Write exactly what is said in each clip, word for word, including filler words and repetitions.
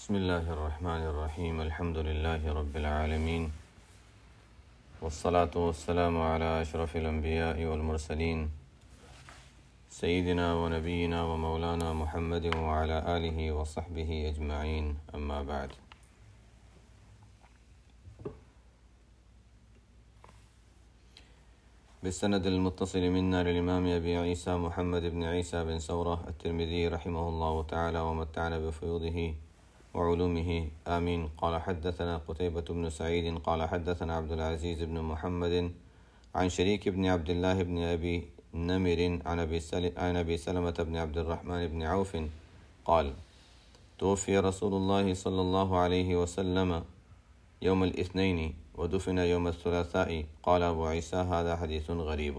بسم اللہ الرحمن الرحیم الحمد للہ رب العالمین والصلاة والسلام علی اشرف الانبیاء والمرسلین سیدنا و نبینا و مولانا محمد وعلی آلہ وصحبہ اجمعین اما بعد. بالسند المتصل منا للإمام أبي عيسى محمد بن عيسى بن ثورة الترمذي رحمه الله تعالى ومتعنا بفيوضه وعلومه آمين. قال حدثنا قتيبة بن سعيد قال حدثنا عبد العزيز بن محمد عن شريك بن عبد الله بن أبي نمر عن أبي عن أبي سلمة بن عبد الرحمن بن عوف قال توفي رسول الله صلى الله عليه وسلم يوم الاثنين ودفن يوم الثلاثاء قال ابو عيسى هذا حديث غريب.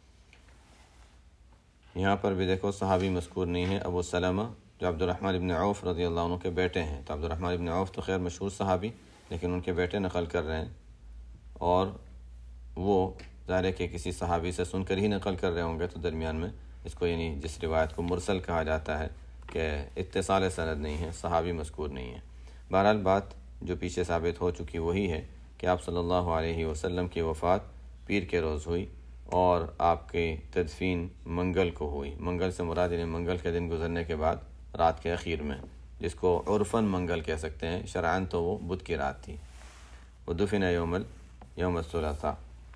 یہاں پر بھی دیکھو صحابی مذکور نہیں ہے، ابو سلمہ جو عبد الرحمن ابن عوف رضی اللہ عنہ کے بیٹے ہیں. تو عبد الرحمن ابن عوف تو خیر مشہور صحابی، لیکن ان کے بیٹے نقل کر رہے ہیں اور وہ ظاہر ہے کہ کسی صحابی سے سن کر ہی نقل کر رہے ہوں گے، تو درمیان میں اس کو یعنی جس روایت کو مرسل کہا جاتا ہے کہ اتصال سند نہیں ہے، صحابی مذکور نہیں ہے. بہرحال بات جو پیچھے ثابت ہو چکی وہی ہے کہ آپ صلی اللہ علیہ وسلم کی وفات پیر کے روز ہوئی اور آپ کی تدفین منگل کو ہوئی. منگل سے مراد یعنی منگل کے دن گزرنے کے بعد رات کے اخیر میں، جس کو عرفاً منگل کہہ سکتے ہیں، شرعاً تو وہ بدھ کی رات تھی. ودفن یوم یوم الثلاثاء.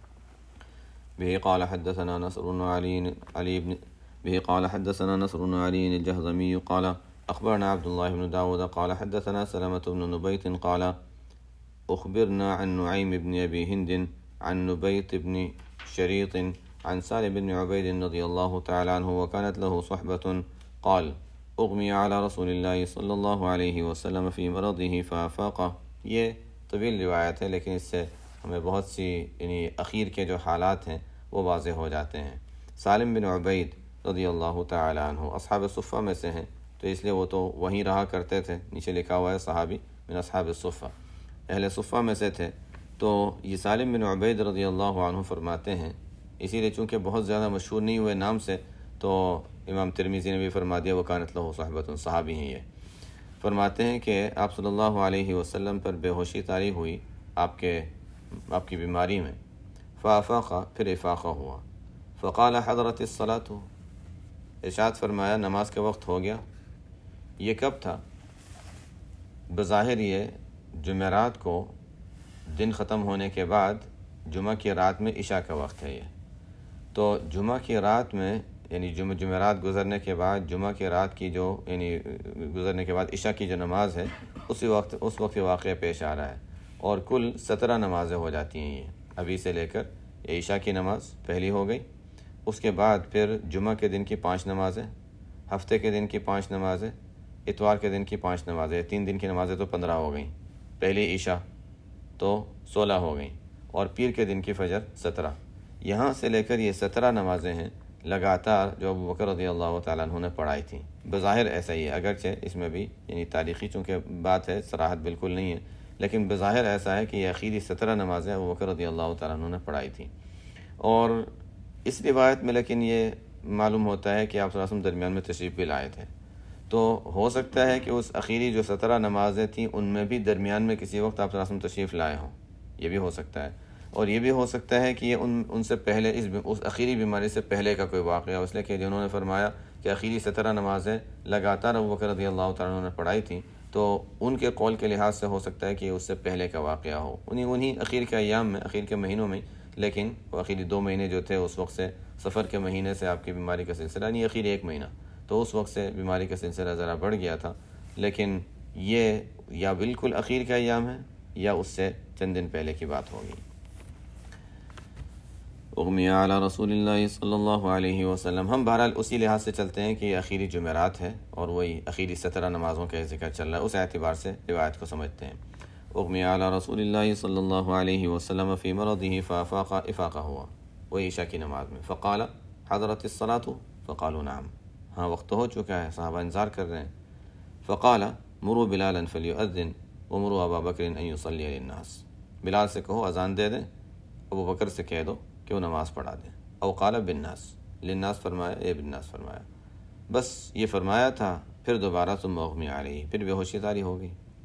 به قال حدثنا نصر بن علي علي بن به قال حدثنا نصر بن علي الجهضمي قال أخبرنا عبد الله بن داود قال حدثنا سلمة بن نبيت قال أخبرنا عن نعيم بن أبي هند عن نبيت بن شريط عن سالم بن عبيد رضي الله تعالى عنه وكانت له صحبة قال اغمی علی رسول اللہ صلی اللہ علیہ وسلم فی مرضه فافاق. یہ طویل روایت ہے، لیکن اس سے ہمیں بہت سی یعنی اخیر کے جو حالات ہیں وہ واضح ہو جاتے ہیں. سالم بن عبید رضی اللہ تعالی عنہ اصحاب صفہ میں سے ہیں، تو اس لیے وہ تو وہیں رہا کرتے تھے. نیچے لکھا ہوا ہے صحابی من اصحاب الصفہ، اہل صفہ میں سے تھے. تو یہ سالم بن عبید رضی اللہ عنہ فرماتے ہیں، اسی لیے چونکہ بہت زیادہ مشہور نہیں ہوئے نام سے، تو امام ترمذی نے بھی فرما دیا وکانت لہ صحبۃ، صحابی ہیں. یہ فرماتے ہیں کہ آپ صلی اللہ علیہ وسلم پر بے ہوشی طاری ہوئی آپ کے آپ کی بیماری میں. فافاق، پھر افاقہ ہوا. فقال حضرت الصلاۃ، ارشاد فرمایا نماز کے وقت ہو گیا. یہ کب تھا؟ بظاہر یہ جمعرات کو دن ختم ہونے کے بعد جمعہ کی رات میں عشاء کا وقت ہے. یہ تو جمعہ کی رات میں یعنی جمعہ جمعرات گزرنے کے بعد جمعہ کی رات کی جو یعنی گزرنے کے بعد عشاء کی جو نماز ہے اسی وقت اس وقت واقعہ پیش آ رہا ہے. اور کل سترہ نمازیں ہو جاتی ہیں یہ ابھی سے لے کر. یہ عشاء کی نماز پہلی ہو گئی، اس کے بعد پھر جمعہ کے دن کی پانچ نمازیں، ہفتے کے دن کی پانچ نمازیں، اتوار کے دن کی پانچ نمازیں، تین دن کی نمازیں تو پندرہ ہو گئیں. پہلی عشاء تو سولہ ہو گئیں، اور پیر کے دن کی فجر سترہ. یہاں سے لے کر یہ سترہ نمازیں ہیں لگاتار جو ابو بکر رضی اللہ تعالیٰ عنہ نے پڑھائی تھیں. بظاہر ایسا ہی ہے، اگرچہ اس میں بھی یعنی تاریخی چونکہ بات ہے، صراحت بالکل نہیں ہے، لیکن بظاہر ایسا ہے کہ یہ اخیری سترہ نمازیں ابو بکر رضی اللہ تعالیٰ عنہ نے پڑھائی تھیں. اور اس روایت میں لیکن یہ معلوم ہوتا ہے کہ آپ صلی اللہ علیہ وسلم درمیان میں تشریف بھی لائے تھے. تو ہو سکتا ہے کہ اس اخیری جو سترہ نمازیں تھیں ان میں بھی درمیان میں کسی وقت آپ صلی اللہ علیہ وسلم تشریف لائے ہوں، یہ بھی ہو سکتا ہے. اور یہ بھی ہو سکتا ہے کہ یہ ان ان سے پہلے اس اس اخیری بیماری سے پہلے کا کوئی واقعہ، اس لیے کہ جنہوں نے فرمایا کہ اخیری سترہ نمازیں لگاتار ابو بکر رضی اللہ تعالیٰ عنہ نے پڑھائی تھیں، تو ان کے قول کے لحاظ سے ہو سکتا ہے کہ اس سے پہلے کا واقعہ ہو، انہیں انہیں اخیر کے ایام میں، اخیر کے مہینوں میں. لیکن وہ اخیری دو مہینے جو تھے اس وقت سے، سفر کے مہینے سے آپ کی بیماری کا سلسلہ نہیں، اخیر ایک مہینہ، تو اس وقت سے بیماری کا سلسلہ ذرا بڑھ گیا تھا. لیکن یہ یا بالکل اخیر کا ایام ہے یا اس سے چند دن پہلے کی بات ہوگی. اغمی علی رسول اللہ صلی اللہ علیہ وسلم. ہم بہرحال اسی لحاظ سے چلتے ہیں کہ یہ اخیری جمعرات ہے اور وہی اخیری سترہ نمازوں کا ذکر چل رہا ہے، اس اعتبار سے روایت کو سمجھتے ہیں. اغمی علی رسول اللہ صلی اللہ علیہ وسلم فی مرضه فافاق، افاقہ ہوا وہی عشاء کی نماز میں. فقال حضرت الصلاۃ، فقالوا نعم، ہاں وقت تو ہو چکا ہے، صحابہ انتظار کر رہے ہیں. فقال مروا بلالا فلیؤذن ومروا ابا بکر ان یصلی للناس. بلال سے کہو اذان دے دیں، ابو بکر سے کہہ دو کہ وہ نماز پڑھا دیں. او قال بالناس، للناس فرمایا، اے بالناس فرمایا. بس یہ فرمایا تھا، پھر دوبارہ ثم اغمی علیہ، پھر بے ہوشی طاری ہو گئی.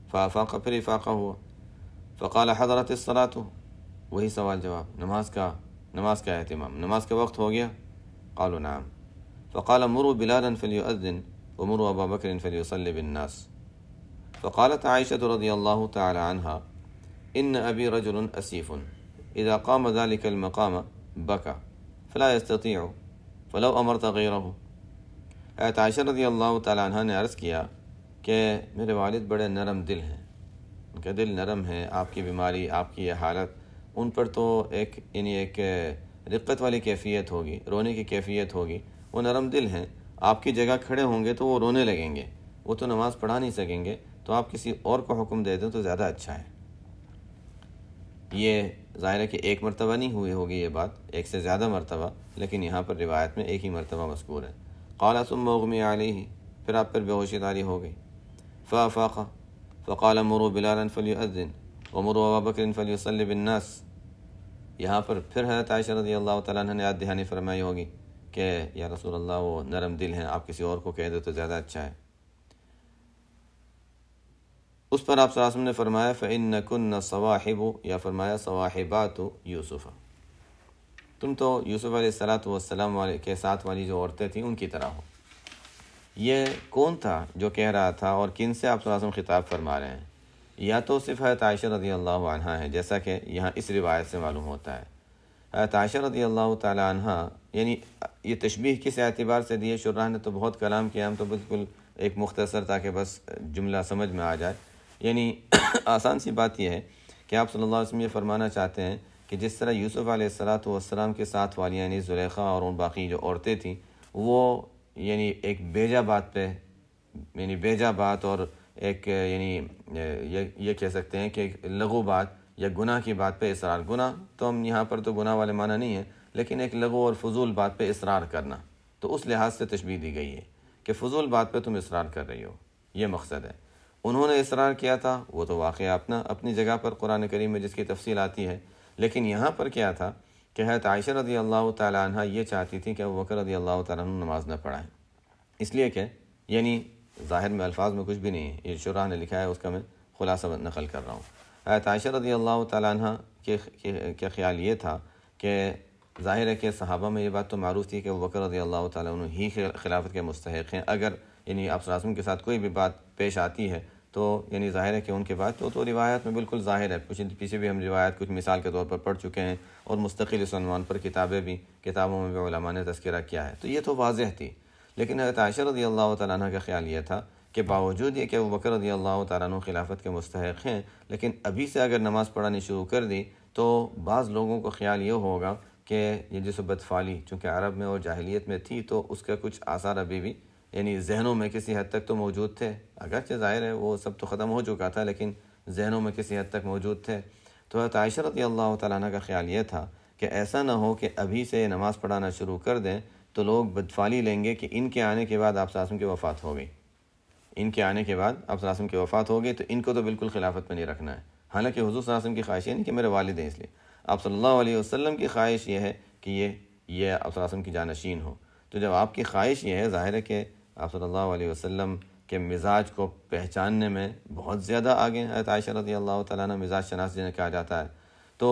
فافاق، پھر افاقہ ہوا. فقال حضرت الصلاۃ، وہی سوال جواب، نماز کا نماز کا اہتمام، نماز کا وقت ہو گیا. قالوا نعم. فقال مروا بلالا فليؤذن ومروا ابا بکر فليصلي بالناس. فقالت عائشة رضی اللہ تعالی عنہا ان ابی رجل اسیف اذا قام ذلك المقام بكى فلا يستطيع فلو امرت غیرہ. حضرت عائشہ رضی اللہ تعالی عنہ نے عرض کیا کہ میرے والد بڑے نرم دل ہیں، ان کا دل نرم ہے. آپ کی بیماری، آپ کی یہ حالت، ان پر تو ایک یعنی ایک رقت والی کیفیت ہوگی، رونے کی کیفیت ہوگی. وہ نرم دل ہیں، آپ کی جگہ کھڑے ہوں گے تو وہ رونے لگیں گے، وہ تو نماز پڑھا نہیں سکیں گے. تو آپ کسی اور کو حکم دے دیں تو زیادہ اچھا ہے. یہ ظاہر ہے کہ ایک مرتبہ نہیں ہوئی ہوگی یہ بات، ایک سے زیادہ مرتبہ، لیکن یہاں پر روایت میں ایک ہی مرتبہ مذکور ہے. قال ثم اغمی علیہ، پھر آپ پر بے ہوشی طاری ہو گئی. فافاق فقال مروا بلالا فلیؤذن ومروا ابا بکر فلیصلی بالناس. یہاں پر پھر حضرت عائشہ رضی اللہ تعالیٰ عنہ نے یاد دہانی فرمائی ہوگی کہ یا رسول اللہ وہ نرم دل ہیں، آپ کسی اور کو کہہ دو تو زیادہ اچھا ہے. اس پر آپ صلی اللہ علیہ وسلم نے فرمایا فَإِنَّكُنَّ صَوَاحِبُ، یا فرمایا صواحبات یوسف، تم تو یوسف علیہ الصلاۃ والسلام والے کے ساتھ والی جو عورتیں تھیں ان کی طرح ہو. یہ کون تھا جو کہہ رہا تھا اور کن سے آپ صلی اللہ علیہ وسلم خطاب فرما رہے ہیں؟ یا تو صرف حضرت عائشہ رضی اللہ عنہ ہے، جیسا کہ یہاں اس روایت سے معلوم ہوتا ہے. حضرت عائشہ رضی اللہ تعالی عنہ، یعنی یہ تشبیہ کس اعتبار سے دیے، شراح نے تو بہت کلام کیا، ہم تو بالکل ایک مختصر تاکہ بس جملہ سمجھ میں آ جائے. یعنی آسان سی بات یہ ہے کہ آپ صلی اللہ علیہ وسلم یہ فرمانا چاہتے ہیں کہ جس طرح یوسف علیہ الصلاۃ والسلام کے ساتھ والی یعنی زلیخا اور ان باقی جو عورتیں تھیں، وہ یعنی ایک بیجا بات پہ یعنی بیجا بات اور ایک یعنی یہ یہ کہہ سکتے ہیں کہ ایک لغو بات یا گناہ کی بات پہ اصرار، گناہ تو ہم یہاں پر تو گناہ والے معنی نہیں ہے، لیکن ایک لغو اور فضول بات پہ اصرار کرنا، تو اس لحاظ سے تشبیہ دی گئی ہے کہ فضول بات پہ تم اصرار کر رہی ہو، یہ مقصد ہے. انہوں نے اصرار کیا تھا، وہ تو واقعہ اپنا اپنی جگہ پر قرآن کریم میں جس کی تفصیل آتی ہے، لیکن یہاں پر کیا تھا کہ حضرت عائشہ رضی اللہ تعالی عنہ یہ چاہتی تھی کہ ابو بکر رضی اللہ تعالیٰ عنہ نماز نہ پڑھائیں، اس لیے کہ یعنی ظاہر میں الفاظ میں کچھ بھی نہیں ہے، یہ شراح نے لکھا ہے، اس کا میں خلاصہ نقل کر رہا ہوں. حضرت عائشہ رضی اللہ تعالیٰ عنہ کے کے خیال یہ تھا کہ ظاہر ہے کہ صحابہ میں یہ بات تو معروف تھی کہ ابو بکر رضی اللہ تعالیٰ عنہ ہی خلافت کے مستحق ہیں. اگر یعنی آپ صلی اللہ علیہ وسلم کے ساتھ کوئی بھی بات پیش آتی ہے تو یعنی ظاہر ہے کہ ان کے بعد تو تو روایات میں بالکل ظاہر ہے، کچھ پیچھے بھی ہم روایات کچھ مثال کے طور پر پڑھ چکے ہیں اور مستقل اس عنوان پر کتابیں بھی کتابوں میں بھی علماء نے تذکرہ کیا ہے، تو یہ تو واضح تھی. لیکن حضرت عائشہ رضی اللہ تعالیٰ عنہ کا خیال یہ تھا کہ باوجود یہ کہ ابو بکر رضی اللہ تعالیٰ عنہ خلافت کے مستحق ہیں، لیکن ابھی سے اگر نماز پڑھانی شروع کر دی تو بعض لوگوں کو خیال یہ ہوگا کہ یہ جس بدفعلی چونکہ عرب میں اور جاہلیت میں تھی تو اس کا کچھ آثار ابھی بھی یعنی ذہنوں میں کسی حد تک تو موجود تھے، اگرچہ ظاہر ہے وہ سب تو ختم ہو چکا تھا لیکن ذہنوں میں کسی حد تک موجود تھے. تو حضرت عائشہ رضی اللہ تعالیٰ عنہ کا خیال یہ تھا کہ ایسا نہ ہو کہ ابھی سے نماز پڑھانا شروع کر دیں تو لوگ بدفعلی لیں گے کہ ان کے آنے کے بعد آپ صلی اللہ علیہ وسلم کی وفات ہو گئی، ان کے آنے کے بعد آپ صلی اللہ علیہ وسلم کی وفات ہو گئی تو ان کو تو بالکل خلافت میں نہیں رکھنا ہے. حالانکہ حضور صلی اللہ علیہ وسلم کی خواہش یہ نہیں کہ میرے والد ہیں، اس لیے آپ صلی اللہ علیہ وسلم کی خواہش یہ ہے کہ یہ یہ آپ صلی اللہ علیہ وسلم کی جانشین ہو. تو جب آپ کی خواہش یہ ہے، ظاہر ہے کہ آپ صلی اللہ علیہ وسلم کے مزاج کو پہچاننے میں بہت زیادہ آگے ہیں. حضرت عائشہ رضی اللہ تعالیٰ عنہ مزاج شناس جنہیں کہا جاتا ہے، تو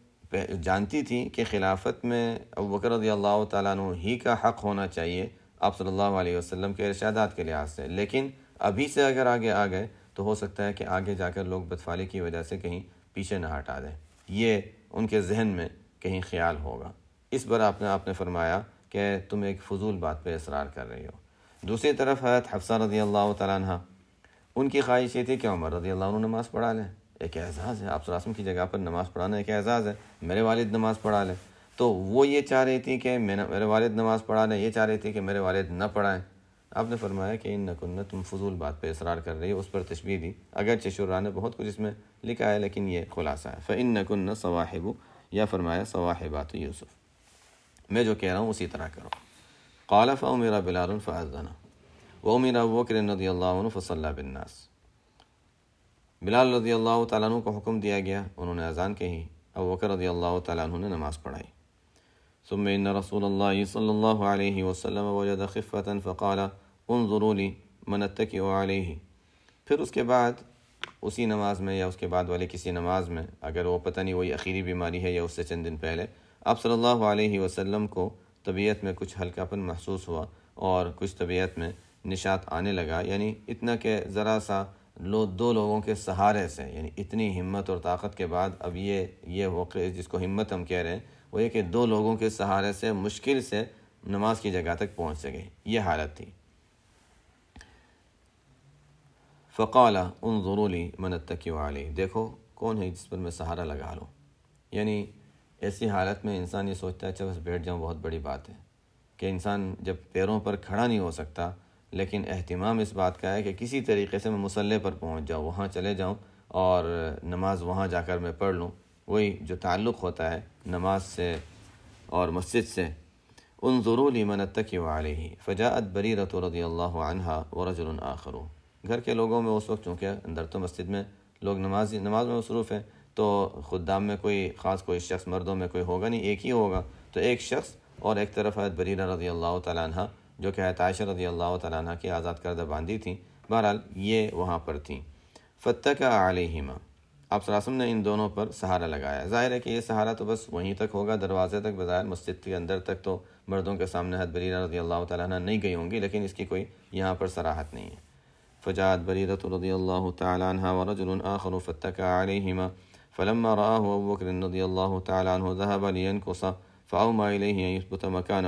جانتی تھی کہ خلافت میں ابو بکر رضی اللہ تعالیٰ عنہ ہی کا حق ہونا چاہیے آپ صلی اللہ علیہ وسلم کے ارشادات کے لحاظ سے، لیکن ابھی سے اگر آگے آ گئے تو ہو سکتا ہے کہ آگے جا کر لوگ بدفعلی کی وجہ سے کہیں پیچھے نہ ہٹا دیں، یہ ان کے ذہن میں کہیں خیال ہوگا. اس پر آپ نے آپ نے فرمایا کہ تم ایک فضول بات پہ اصرار کر رہی ہو. دوسری طرف حضرت حفصہ رضی اللہ تعالیٰ عنہ، ان کی خواہش یہ تھی کہ عمر رضی اللہ عنہ نماز پڑھا لیں، ایک اعزاز ہے، آپ صلی اللہ علیہ وسلم کی جگہ پر نماز پڑھانا ایک اعزاز ہے، میرے والد نماز پڑھا لیں. تو وہ یہ چاہ رہی تھی کہ میرے والد نماز پڑھا لیں، یہ چاہ رہی تھی کہ میرے والد نہ پڑھائیں. آپ نے فرمایا کہ ان نکن تم فضول بات پہ اصرار کر رہی ہو، اس پر تشبیہ دی، اگرچہ شراح نے بہت کچھ اس میں لکھا ہے لیکن یہ خلاصہ ہے. فَإِنَّكُنَّ صَوَاحِبُ، یا فرمایا صواحبات یوسف، میں جو کہہ رہا ہوں اسی طرح کرو. قال فأمر بلال فأذن وأمر ابو بکر رضی اللہ عنہ فصلی بالناس. بلال رضی اللہ تعالیٰ عنہ کو حکم دیا گیا، انہوں نے اذان کہی، ابو بکر رضی اللہ تعالیٰ عنہ نے نماز پڑھائی. ثم ان رسول اللہ صلی اللہ علیہ وسلم وجد خفة فقال انظروا لی من اتکئ علیہ. پھر اس کے بعد اسی نماز میں یا اس کے بعد والی کسی نماز میں اگر وہ پتہ نہیں وہی اخیری بیماری ہے یا اس سے چند دن پہلے آپ صلی اللہ علیہ وسلم کو طبیعت میں کچھ ہلکا پن محسوس ہوا اور کچھ طبیعت میں نشاط آنے لگا، یعنی اتنا کہ ذرا سا لو دو لوگوں کے سہارے سے، یعنی اتنی ہمت اور طاقت کے بعد اب یہ یہ واقع جس کو ہمت ہم کہہ رہے ہیں وہ یہ کہ دو لوگوں کے سہارے سے مشکل سے نماز کی جگہ تک پہنچ سکے، یہ حالت تھی۔ فقال انظروا لی من اتکی علیہ، دیکھو کون ہے جس پر میں سہارا لگا لوں۔ یعنی ایسی حالت میں انسان یہ سوچتا ہے اچھا بس بیٹھ جاؤں، بہت بڑی بات ہے کہ انسان جب پیروں پر کھڑا نہیں ہو سکتا، لیکن اہتمام اس بات کا ہے کہ کسی طریقے سے میں مصلی پر پہنچ جاؤں، وہاں چلے جاؤں اور نماز وہاں جا کر میں پڑھ لوں، وہی جو تعلق ہوتا ہے نماز سے اور مسجد سے۔ انظروا لمن اتکی علیہ فجاءت بریرۃ رضی اللہ عنہا ورجل آخر، گھر کے لوگوں میں اس وقت چونکہ اندر تو مسجد میں لوگ نماز نماز میں مصروف ہیں تو خدام میں کوئی خاص کوئی شخص مردوں میں کوئی ہوگا نہیں، ایک ہی ہوگا، تو ایک شخص اور ایک طرف حضرت بریرہ رضی اللہ تعالیٰ عنہ جو کہ حضرت عائشہ رضی اللہ تعالیٰ عنہ کی آزاد کردہ باندی تھیں، بہرحال یہ وہاں پر تھیں۔ فاتکأ علیہما، آپ صلی اللہ علیہ وسلم نے ان دونوں پر سہارا لگایا۔ ظاہر ہے کہ یہ سہارا تو بس وہیں تک ہوگا، دروازے تک، بظاہر مسجد کے اندر تک تو مردوں کے سامنے حضرت بریرہ رضی اللہ تعالیٰ عنہ نہیں گئی ہوں گی، لیکن اس کی کوئی یہاں پر صراحت نہیں ہے۔ فجاءت بریرۃ رضی اللہ تعالیٰ عنہ ورجل آخر فاتکأ علیہما فلما رآہ ابو بکر رضی اللہ تعالیٰ عنہ ذهب لینکص فأومى الیہ ان یثبت مکانہ۔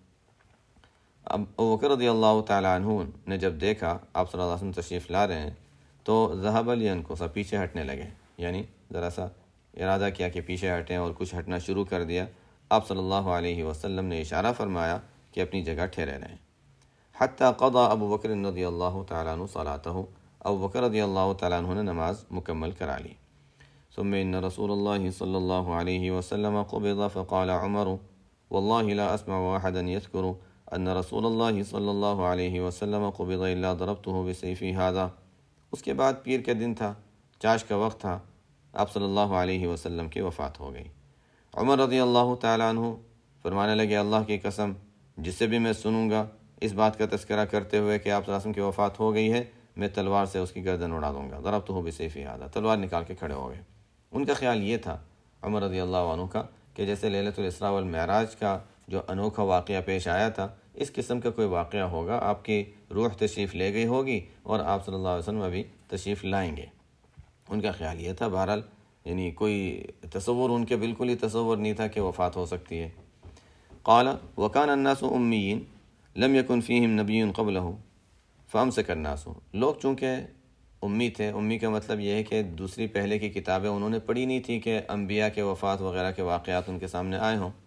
اب ابو بکر رضی اللہ تعالیٰ عنہ نے جب دیکھا آپ صلی اللہ علیہ وسلم تشریف لا رہے ہیں تو ذهب لینکص، پیچھے ہٹنے لگے، یعنی ذرا سا ارادہ کیا کہ پیچھے ہٹیں اور کچھ ہٹنا شروع کر دیا۔ آپ صلی اللہ علیہ وسلم نے اشارہ فرمایا کہ اپنی جگہ ٹھہرے رہیں۔ حتی قضى ابو بکر رضی اللہ تعالیٰ عنہ صلاتہ، ابو بکر رضی اللہ تعالیٰ عنہ نے نماز مکمل کرا لی۔ ثم ان رسول اللہ صلی اللہ علیہ وسلم قبض فقال عمر واللہ لا اسمع احدا یذکر ان رسول اللہ صلی اللہ علیہ وسلم قبض الا ضربته بسیفی هذا۔ اس کے بعد پیر کے دن تھا، چاش کا وقت تھا، آپ صلی اللہ علیہ وسلم کی وفات ہو گئی۔ عمر رضی اللہ تعالیٰ عنہ فرمانے لگے اللہ کی قسم، جس سے بھی میں سنوں گا اس بات کا تذکرہ کرتے ہوئے کہ آپ صلی اللہ علیہ وسلم کی وفات ہو گئی ہے، میں تلوار سے اس کی گردن اڑا دوں گا، ضربتہ بسیفی ھذا، تلوار نکال کے کھڑے ہو گئے۔ ان کا خیال یہ تھا عمر رضی اللہ عنہ کا کہ جیسے لیلۃ الاسراء والمعراج کا جو انوکھا واقعہ پیش آیا تھا، اس قسم کا کوئی واقعہ ہوگا، آپ کی روح تشریف لے گئی ہوگی اور آپ صلی اللہ علیہ وسلم ابھی تشریف لائیں گے۔ ان کا خیال یہ تھا، بہرحال یعنی کوئی تصور ان کے بالکل ہی تصور نہیں تھا کہ وفات ہو سکتی ہے۔ قال وکان الناس امیین لم یکن فیہم نبی قبلہ فامسک الناس، لوگ چونکہ امی تھے، امی کا مطلب یہ ہے کہ دوسری پہلے کی کتابیں انہوں نے پڑھی نہیں تھی کہ انبیاء کے وفات وغیرہ کے واقعات ان کے سامنے آئے ہوں،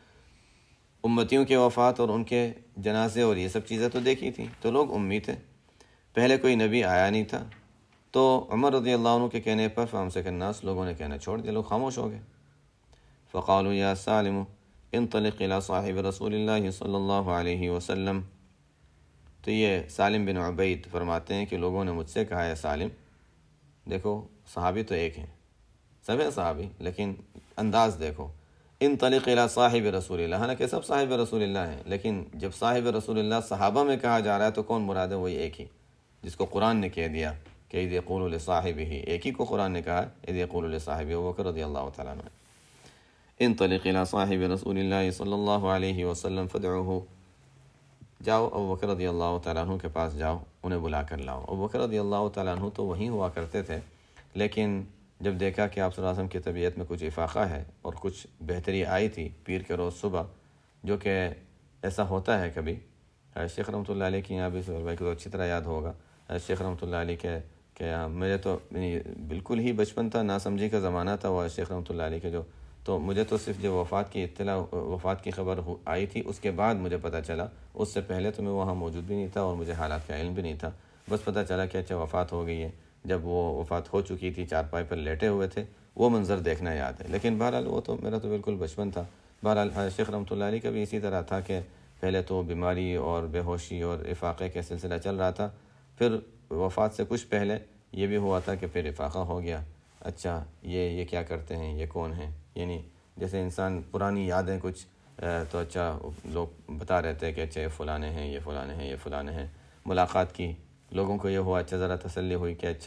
امتیوں کے وفات اور ان کے جنازے اور یہ سب چیزیں تو دیکھی تھیں، تو لوگ امی تھے، پہلے کوئی نبی آیا نہیں تھا۔ تو عمر رضی اللہ عنہ کے کہنے پر فامسک الناس، لوگوں نے کہنا چھوڑ دیا، لوگ خاموش ہو گئے۔ فقالوا یا سالم انطلق الى صاحب رسول اللہ صلی اللہ علیہ وسلم، تو یہ سالم بن عبید فرماتے ہیں کہ لوگوں نے مجھ سے کہا ہے سالم، دیکھو صحابی تو ایک ہیں، سب ہیں صحابی لیکن انداز دیکھو، انطلق الى صاحب رسول اللہ، حالانکہ سب صاحب رسول اللہ ہیں، لیکن جب صاحب رسول اللہ صحابہ میں کہا جا رہا ہے تو کون مراد ہے؟ وہی ایک ہی جس کو قرآن نے کہہ دیا کہ اذ یقول لصاحبہ، ایک ہی کو قرآن نے کہا اذ یقول لصاحبہ، ابو بکر رضی اللہ تعالیٰ عنہ۔ انطلق الى صاحب رسول اللہ صلی اللہ علیہ وسلم فدعوہ، جاؤ ابو بکر رضی اللہ تعالیٰ عنہ کے پاس جاؤ، انہیں بلا کر لاؤ۔ ابو بکر رضی اللہ تعالیٰ عنہ تو وہیں ہوا کرتے تھے، لیکن جب دیکھا کہ آپ صلی اللہ علیہ وسلم کی طبیعت میں کچھ افاقہ ہے اور کچھ بہتری آئی تھی پیر کے روز صبح، جو کہ ایسا ہوتا ہے کبھی، شیخ رحمۃ اللہ علیہ کی یہاں بھی سہیل بھائی کو تو اچھی طرح یاد ہوگا، شیخ رحمۃ اللہ علیہ کے کہ مجھے تو بالکل ہی بچپن تھا، ناسمجھی کا زمانہ تھا، وہ شیخ رحمۃ اللہ علیہ کے جو، تو مجھے تو صرف جب وفات کی اطلاع وفات کی خبر آئی تھی اس کے بعد مجھے پتہ چلا، اس سے پہلے تو میں وہاں موجود بھی نہیں تھا اور مجھے حالات کا علم بھی نہیں تھا، بس پتہ چلا کہ اچھا وفات ہو گئی ہے۔ جب وہ وفات ہو چکی تھی، چارپائی پر لیٹے ہوئے تھے، وہ منظر دیکھنا یاد ہے، لیکن بہرحال وہ تو میرا تو بالکل بچپن تھا۔ بہرحال شیخ رحمۃ اللہ علیہ کا بھی اسی طرح تھا کہ پہلے تو بیماری اور بے ہوشی اور افاقے کا سلسلہ چل رہا تھا، پھر وفات سے کچھ پہلے یہ بھی ہوا تھا کہ پھر افاقہ ہو گیا، اچھا یہ یہ کیا کرتے ہیں، یہ کون ہیں، یعنی جیسے انسان پرانی یادیں کچھ تو اچھا لوگ بتا رہتے ہیں کہ اچھا یہ فلانے ہیں، یہ فلانے ہیں، یہ فلانے ہیں، ملاقات کی، لوگوں کو یہ ہوا، اچھا ذرا تسلی ہوئی کہ اچھا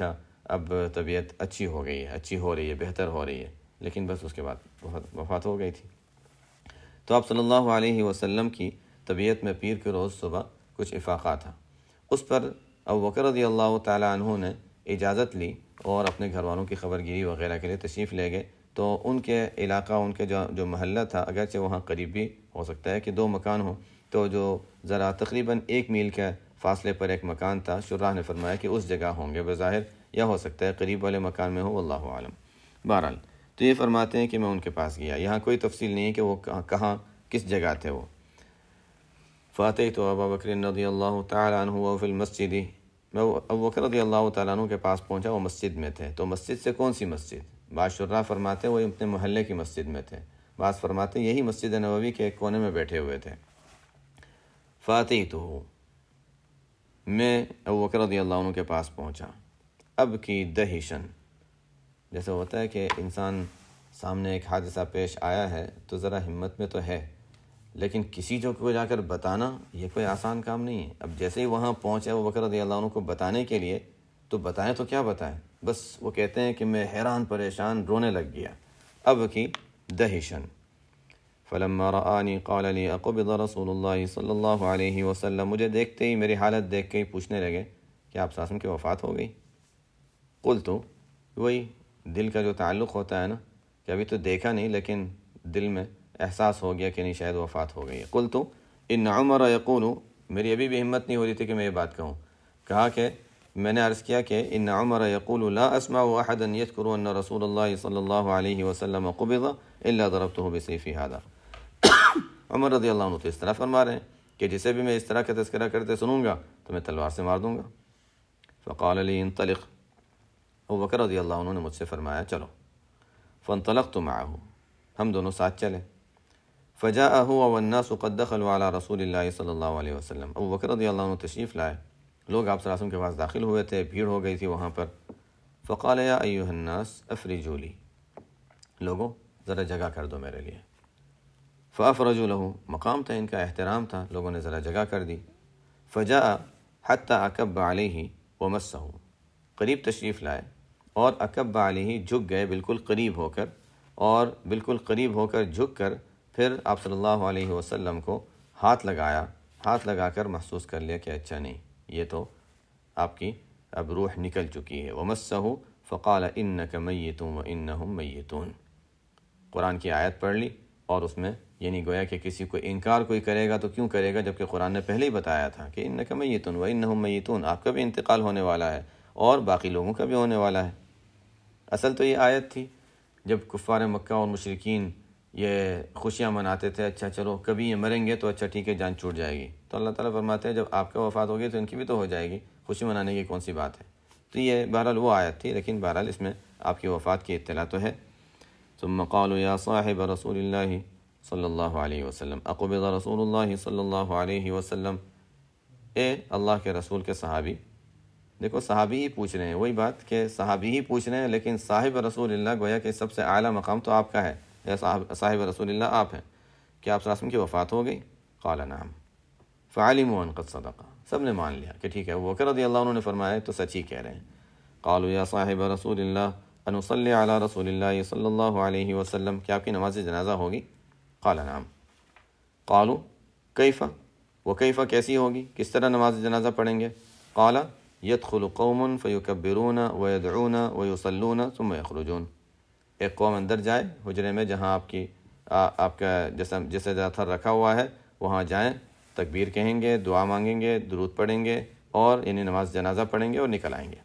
اب طبیعت اچھی ہو گئی ہے، اچھی ہو رہی ہے، بہتر ہو رہی ہے، لیکن بس اس کے بعد وفات ہو گئی تھی۔ تو آپ صلی اللہ علیہ وسلم کی طبیعت میں پیر کے روز صبح کچھ افاقہ تھا۔ اس پر ابو بکر رضی اللہ تعالیٰ عنہ نے اجازت لی اور اپنے گھر والوں کی خبر گیری وغیرہ کے لیے تشریف لے گئے۔ تو ان کے علاقہ، ان کے جو جو محلہ تھا، اگرچہ وہاں قریب بھی ہو سکتا ہے کہ دو مکان ہوں، تو جو ذرا تقریباً ایک میل کے فاصلے پر ایک مکان تھا، شراح نے فرمایا کہ اس جگہ ہوں گے بظاہر، یا ہو سکتا ہے قریب والے مکان میں ہو، واللہ عالم۔ بہرحال تو یہ فرماتے ہیں کہ میں ان کے پاس گیا، یہاں کوئی تفصیل نہیں ہے کہ وہ کہاں کس جگہ تھے۔ وہ فاتحت ابا بکر رضی اللہ تعالیٰ عنہ وهو فی المسجد، میں ابو بکر رضی اللہ تعالیٰ عنہ کے پاس پہنچا، وہ مسجد میں تھے۔ تو مسجد سے کون سی مسجد؟ بعض شراح فرماتے وہ اپنے محلے کی مسجد میں تھے، بعض فرماتے یہی مسجد نبوی کے ایک کونے میں بیٹھے ہوئے تھے۔ فاتحت، میں ابو بکر رضی اللہ عنہ کے پاس پہنچا، اب کی دہشن، جیسے ہوتا ہے کہ انسان سامنے ایک حادثہ پیش آیا ہے تو ذرا ہمت میں تو ہے، لیکن کسی جو کو جا کر بتانا یہ کوئی آسان کام نہیں ہے۔ اب جیسے ہی وہاں پہنچے ابو بکر رضی اللہ عنہ کو بتانے کے لیے، تو بتائیں تو کیا بتائیں، بس وہ کہتے ہیں کہ میں حیران پریشان رونے لگ گیا۔ اب کی دہشن، فلما رآنی قال لی اقبض رسول اللہ صلی اللہ علیہ وسلم، مجھے دیکھتے ہی، میری حالت دیکھ کے ہی پوچھنے لگے کہ آپ صلی اللہ علیہ وسلم کی وفات ہو گئی؟ قلت، وہی دل کا جو تعلق ہوتا ہے نا، کہ ابھی تو دیکھا نہیں لیکن دل میں احساس ہو گیا کہ نہیں شاید وفات ہو گئی ہے۔ قلت ان عمر یقول، میری ابھی بھی ہمت نہیں ہو رہی تھی کہ میں یہ بات کہوں، کہا کہ میں نے عرض کیا کہ ان عمر یقول لا اسمع احدا یذکر ان رسول اللہ صلی اللہ علیہ وسلم قبض الا ضربته بسیفی هذا۔ عمر رضی اللہ عنہ تو اس طرح فرما رہے ہیں کہ جسے بھی میں اس طرح کا تذکرہ کرتے سنوں گا تو میں تلوار سے مار دوں گا۔ فقال لی انطلق، ابو بکر رضی اللہ عنہ نے مجھ سے فرمایا چلو۔ فانطلقت معه، ہم دونوں ساتھ چلے۔ فجاء هو والناس قد دخلوا على رسول اللہ صلی اللہ علیہ وسلم، ابو بکر رضی اللہ عنہ تشریف لائے، لوگ آپ صلی اللہ علیہ وسلم کے پاس داخل ہوئے تھے، بھیڑ ہو گئی تھی وہاں پر۔ فقال یا ایھا الناس افرجوا لی، لوگوں ذرا جگہ کر دو میرے لیے۔ فافرجوا له، مقام تھا ان کا، احترام تھا، لوگوں نے ذرا جگہ کر دی۔ فجاء حتى اکب علیہ ومسہ، قریب تشریف لائے اور اکب علیہ، جھک گئے بالکل قریب ہو کر، اور بالکل قریب ہو کر جھک کر پھر آپ صلی اللہ علیہ وسلم کو ہاتھ لگایا، ہاتھ لگا کر محسوس کر لیا کہ اچھا نہیں، یہ تو آپ کی اب روح نکل چکی ہے۔ ومسہ فقال انک میت وانہم میتون، قرآن کی آیت پڑھ لی، اور اس میں یعنی گویا کہ کسی کو انکار کوئی کرے گا تو کیوں کرے گا، جبکہ قرآن نے پہلے ہی بتایا تھا کہ انک میت وانہم میتون، آپ کا بھی انتقال ہونے والا ہے اور باقی لوگوں کا بھی ہونے والا ہے۔ اصل تو یہ آیت تھی جب کفار مکہ اور مشرکین یہ خوشیاں مناتے تھے، اچھا چلو کبھی یہ مریں گے تو اچھا ٹھیک ہے جان چھوٹ جائے گی، تو اللہ تعالیٰ فرماتے ہیں جب آپ کا وفات ہوگی تو ان کی بھی تو ہو جائے گی، خوشی منانے کی کون سی بات ہے۔ تو یہ بہرحال وہ آیت تھی، لیکن بہرحال اس میں آپ کی وفات کی اطلاع تو ہے۔ ثم قالوا یا صاحب رسول اللہ صلی اللہ علیہ وسلم اقبض رسول اللہ صلی اللہ علیہ وسلم، اے اللہ کے رسول کے صحابی، دیکھو صحابی ہی پوچھ رہے ہیں، وہی بات کہ صحابی ہی پوچھ رہے ہیں، لیکن صاحب رسول اللہ گویا کہ سب سے اعلیٰ مقام تو آپ کا ہے، یا صاحب صاحب رسول اللہ آپ ہیں، کہ آپ صلی اللہ علیہ وسلم کی وفات ہو گئی؟ قال نعم فعلموا ان قد صدق، سب نے مان لیا کہ ٹھیک ہے، وہ بکر رضی اللہ عنہ نے فرمایا تو سچ ہی کہہ رہے ہیں۔ قالوا یا صاحب رسول اللہ انصلی علی رسول اللہ صلی اللہ علیہ وسلم، کیا آپ کی نماز جنازہ ہوگی؟ قال نعم۔ قالوا کیف، وہ کیف کیسی ہوگی، کس طرح نماز جنازہ پڑھیں گے؟ قال يدخل قوم فيكبرون ويدعون ويصلون ثم يخرجون، ایک قوم اندر جائے حجرے میں جہاں آپ کی آ, آپ کا جسم جسے جاتھر رکھا ہوا ہے، وہاں جائیں، تکبیر کہیں گے، دعا مانگیں گے، درود پڑھیں گے، اور یعنی نماز جنازہ پڑھیں گے اور نکل آئیں گے۔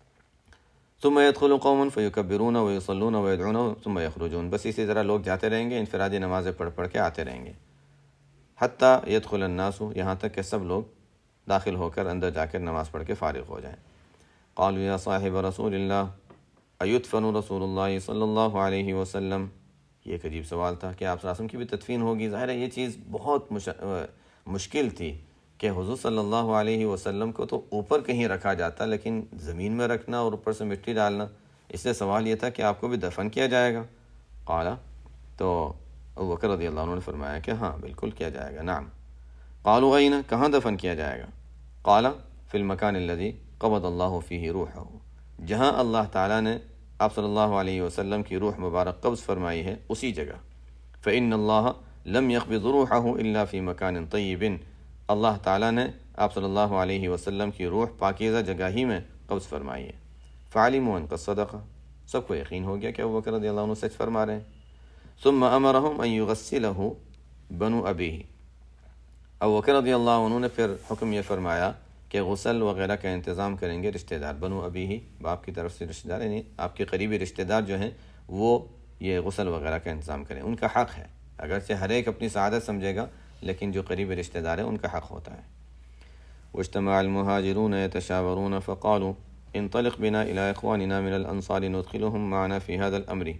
ثم يدخل قوم فيكبرون ويصلون ويدعون ثم يخرجون، بس اسی طرح لوگ جاتے رہیں گے، انفرادی نمازیں پڑھ پڑھ کے آتے رہیں گے۔ حتى يدخل الناس، یہاں تک کہ سب لوگ داخل ہو کر اندر جا کر نماز پڑھ کے فارغ ہو جائیں۔ قالوا یا صاحب رسول اللہ ایدفن رسول اللہ صلی اللہ علیہ وسلم، یہ ایک عجیب سوال تھا کہ آپ صلی اللہ علیہ وسلم کی بھی تدفین ہوگی۔ ظاہر ہے یہ چیز بہت مش... مشکل تھی کہ حضور صلی اللہ علیہ وسلم کو تو اوپر کہیں رکھا جاتا، لیکن زمین میں رکھنا اور اوپر سے مٹی ڈالنا، اس سے سوال یہ تھا کہ آپ کو بھی دفن کیا جائے گا؟ قال، تو ابو بکر رضی اللہ عنہ نے فرمایا کہ ہاں بالکل کیا جائے گا، نعم۔ قالوا این، کہاں دفن کیا جائے گا؟ قال فی المکان الذی قبض اللہ فیہ روحہ، جہاں اللہ تعالیٰ نے آپ صلی اللہ علیہ وسلم کی روح مبارک قبض فرمائی ہے اسی جگہ۔ فإن اللہ لم يقبض روحہ الا فی مکان طیب، اللہ تعالیٰ نے آپ صلی اللہ علیہ وسلم کی روح پاکیزہ جگہ ہی میں قبض فرمائی ہے۔ فعلموا ان قد صدق، سب کو یقین ہو گیا کہ ابو بکر رضی اللہ عنہ سچ فرما رہے ہیں۔ ثم امرهم ان یغسلہ بنو ابیہ، ابو بکر رضی اللہ عنہ نے پھر حکم یہ فرمایا کہ غسل وغیرہ کا انتظام کریں گے رشتہ دار، بنو ابیہ باپ کی طرف سے رشتہ دار، یعنی آپ کے قریبی رشتہ دار جو ہیں وہ یہ غسل وغیرہ کا انتظام کریں، ان کا حق ہے، اگرچہ ہر ایک اپنی سعادت سمجھے گا لیکن جو قریبی رشتہ دار ہیں ان کا حق ہوتا ہے۔ واجتمع المهاجرون يتشاورون فقالوا انطلق بنا الى اخواننا من الانصار ندخلهم معنا في هذا الامر،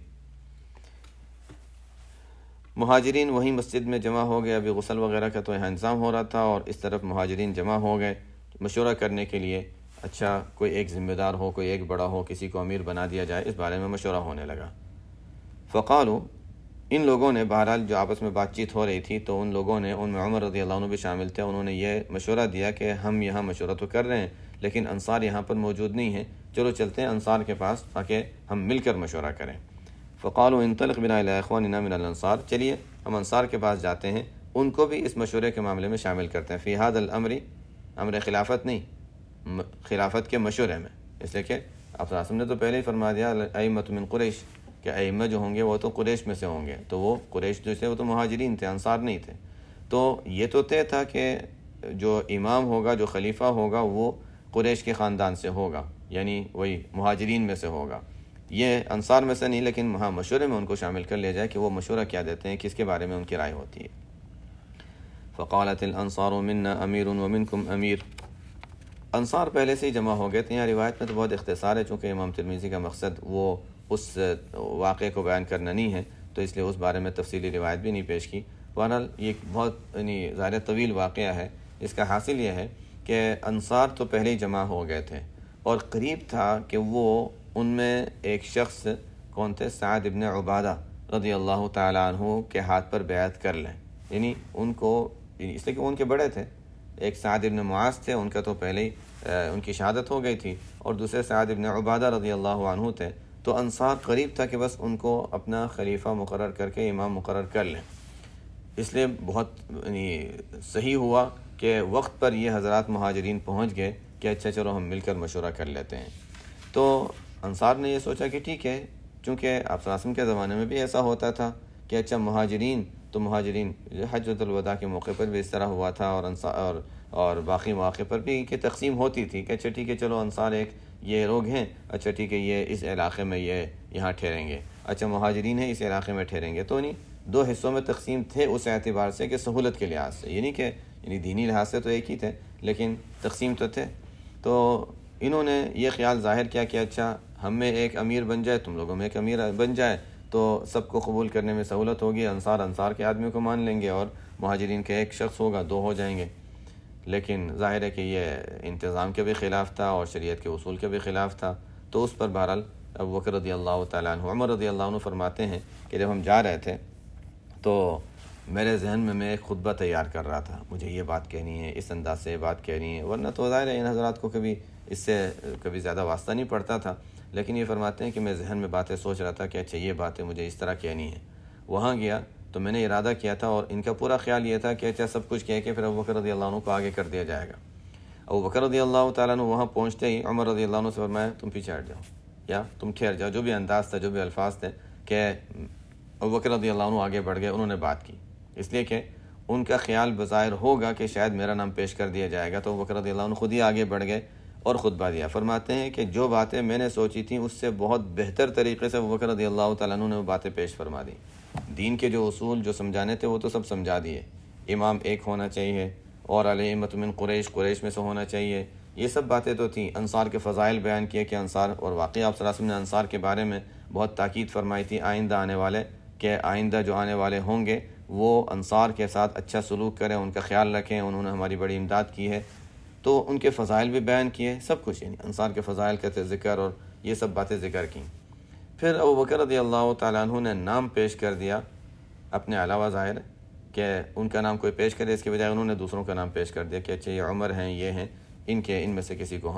مہاجرین وہیں مسجد میں جمع ہو گئے، ابھی غسل وغیرہ کا تو یہاں انتظام ہو رہا تھا اور اس طرف مہاجرین جمع ہو گئے مشورہ کرنے کے لیے، اچھا کوئی ایک ذمہ دار ہو، کوئی ایک بڑا ہو، کسی کو امیر بنا دیا جائے، اس بارے میں مشورہ ہونے لگا۔ فقالوا، ان لوگوں نے بہرحال جو آپس میں بات چیت ہو رہی تھی تو ان لوگوں نے، ان میں عمر رضی اللہ عنہ بھی شامل تھے، انہوں نے یہ مشورہ دیا کہ ہم یہاں مشورہ تو کر رہے ہیں لیکن انصار یہاں پر موجود نہیں ہیں، چلو چلتے ہیں انصار کے پاس تاکہ ہم مل کر مشورہ کریں۔ فقالوا انطلق بنا الى اخواننا من الانصار، چلیے ہم انصار کے پاس جاتے ہیں، ان کو بھی اس مشورے کے معاملے میں شامل کرتے ہیں۔ فی هذا الامر، امر خلافت نہیں، خلافت کے مشورے میں، اس لیے کہ آپ صلی اللہ علیہ وسلم نے تو پہلے ہی فرما دیا ائمۃ من قریش، کہ ائمہ جو ہوں گے وہ تو قریش میں سے ہوں گے، تو وہ قریش جو تھے وہ تو مہاجرین تھے، انصار نہیں تھے، تو یہ تو طے تھا کہ جو امام ہوگا، جو خلیفہ ہوگا وہ قریش کے خاندان سے ہوگا، یعنی وہی مہاجرین میں سے ہوگا، یہ انصار میں سے نہیں، لیکن وہاں مشورے میں ان کو شامل کر لیا جائے کہ وہ مشورہ کیا دیتے ہیں، کس کے بارے میں ان کی رائے ہوتی ہے۔ فقالت الانصار منا امیر ومنکم امیر، انصار پہلے سے ہی جمع ہو گئے تھے، یہاں روایت میں تو بہت اختصار ہے، چونکہ امام ترمذی کا مقصد وہ اس واقعے کو بیان کرنا نہیں ہے تو اس لیے اس بارے میں تفصیلی روایت بھی نہیں پیش کی۔ بہرحال یہ ایک بہت یعنی ظاہر طویل واقعہ ہے، اس کا حاصل یہ ہے کہ انصار تو پہلے ہی جمع ہو گئے تھے اور قریب تھا کہ وہ ان میں ایک شخص کون تھے، سعد ابن عبادہ رضی اللہ تعالیٰ عنہ کے ہاتھ پر بیعت کر لیں، یعنی ان کو، اس لیے کہ وہ ان کے بڑے تھے، ایک سعد ابن معاذ تھے، ان کا تو پہلے ہی ان کی شہادت ہو گئی تھی، اور دوسرے سعد ابن عبادہ رضی اللہ عنہ تھے، تو انصار قریب تھا کہ بس ان کو اپنا خلیفہ مقرر کر کے امام مقرر کر لیں، اس لیے بہت یعنی صحیح ہوا کہ وقت پر یہ حضرات مہاجرین پہنچ گئے کہ اچھا چلو ہم مل کر مشورہ کر لیتے ہیں۔ تو انصار نے یہ سوچا کہ ٹھیک ہے، چونکہ آپ صلی اللہ علیہ وسلم کے زمانے میں بھی ایسا ہوتا تھا کہ اچھا مہاجرین تو مہاجرین حجۃ الوداع کے موقع پر بھی اس طرح ہوا تھا، اور انصار اور اور باقی مواقع پر بھی کہ تقسیم ہوتی تھی کہ اچھا ٹھیک ہے چلو انصار ایک یہ لوگ ہیں، اچھا ٹھیک ہے یہ اس علاقے میں یہ یہاں ٹھہریں گے، اچھا مہاجرین ہیں اس علاقے میں ٹھہریں گے، تو نہیں دو حصوں میں تقسیم تھے اس اعتبار سے کہ سہولت کے لحاظ سے، یعنی کہ یعنی دینی لحاظ سے تو ایک ہی تھے لیکن تقسیم تو تھے۔ تو انہوں نے یہ خیال ظاہر کیا کہ اچھا ہم میں ایک امیر بن جائے، تم لوگوں میں ایک امیر بن جائے تو سب کو قبول کرنے میں سہولت ہوگی، انصار انصار کے آدمی کو مان لیں گے اور مہاجرین کے ایک شخص ہوگا، دو ہو جائیں گے۔ لیکن ظاہر ہے کہ یہ انتظام کے بھی خلاف تھا اور شریعت کے اصول کے بھی خلاف تھا، تو اس پر بہرحال ابو بکر رضی اللہ تعالیٰ عنہ، عمر رضی اللہ عنہ فرماتے ہیں کہ جب ہم جا رہے تھے تو میرے ذہن میں میں ایک خطبہ تیار کر رہا تھا، مجھے یہ بات کہنی ہے، اس انداز سے یہ بات کہنی ہے، ورنہ تو ظاہر ہے ان حضرات کو کبھی اس سے کبھی زیادہ واسطہ نہیں پڑتا تھا، لیکن یہ فرماتے ہیں کہ میں ذہن میں باتیں سوچ رہا تھا کہ اچھا یہ باتیں مجھے اس طرح کہنی ہے۔ وہاں گیا تو میں نے ارادہ کیا تھا اور ان کا پورا خیال یہ تھا کہ اچھا سب کچھ کہہ کے پھر ابو بکر رضی اللہ عنہ کو آگے کر دیا جائے گا۔ ابو بکر رضی اللہ تعالیٰ عنہ وہاں پہنچتے ہی عمر رضی اللہ عنہ سے فرمایا تم پیچھے ہٹ جاؤ یا تم ٹھہر جاؤ، جو بھی انداز تھا، جو بھی الفاظ تھے، کہ ابو بکر رضی اللہ عنہ آگے بڑھ گئے، انہوں نے بات کی، اس لیے کہ ان کا خیال بظاہر ہوگا کہ شاید میرا نام پیش کر دیا جائے گا، تو ابو بکر رضی اللہ عنہ خود ہی آگے بڑھ گئے اور خطبہ دیا۔ فرماتے ہیں کہ جو باتیں میں نے سوچی تھیں اس سے بہت بہتر طریقے سے ابو بکر رضی اللہ تعالیٰ عنہ نے وہ باتیں پیش فرما دی، دین کے جو اصول جو سمجھانے تھے وہ تو سب سمجھا دیے، امام ایک ہونا چاہیے اور ائمۃ من قریش، قریش میں سے ہونا چاہیے، یہ سب باتیں تو تھیں۔ انصار کے فضائل بیان کیے کہ انصار، اور واقعی آپ صلی اللہ علیہ وسلم نے انصار کے بارے میں بہت تاکید فرمائی تھی آئندہ آنے والے، کہ آئندہ جو آنے والے ہوں گے وہ انصار کے ساتھ اچھا سلوک کریں، ان کا خیال رکھیں، انہوں نے ہماری بڑی امداد کی ہے، تو ان کے فضائل بھی بیان کیے، سب کچھ یعنی انصار کے فضائل کا ذکر اور یہ سب باتیں ذکر کیں۔ پھر ابو بکر رضی اللہ تعالیٰ عنہ نے نام پیش کر دیا اپنے علاوہ، ظاہر ہے کہ ان کا نام کوئی پیش کرے، اس کے بجائے انہوں نے دوسروں کا نام پیش کر دیا کہ اچھا یہ عمر ہیں، یہ ہیں، ان کے ان میں سے کسی کو ہم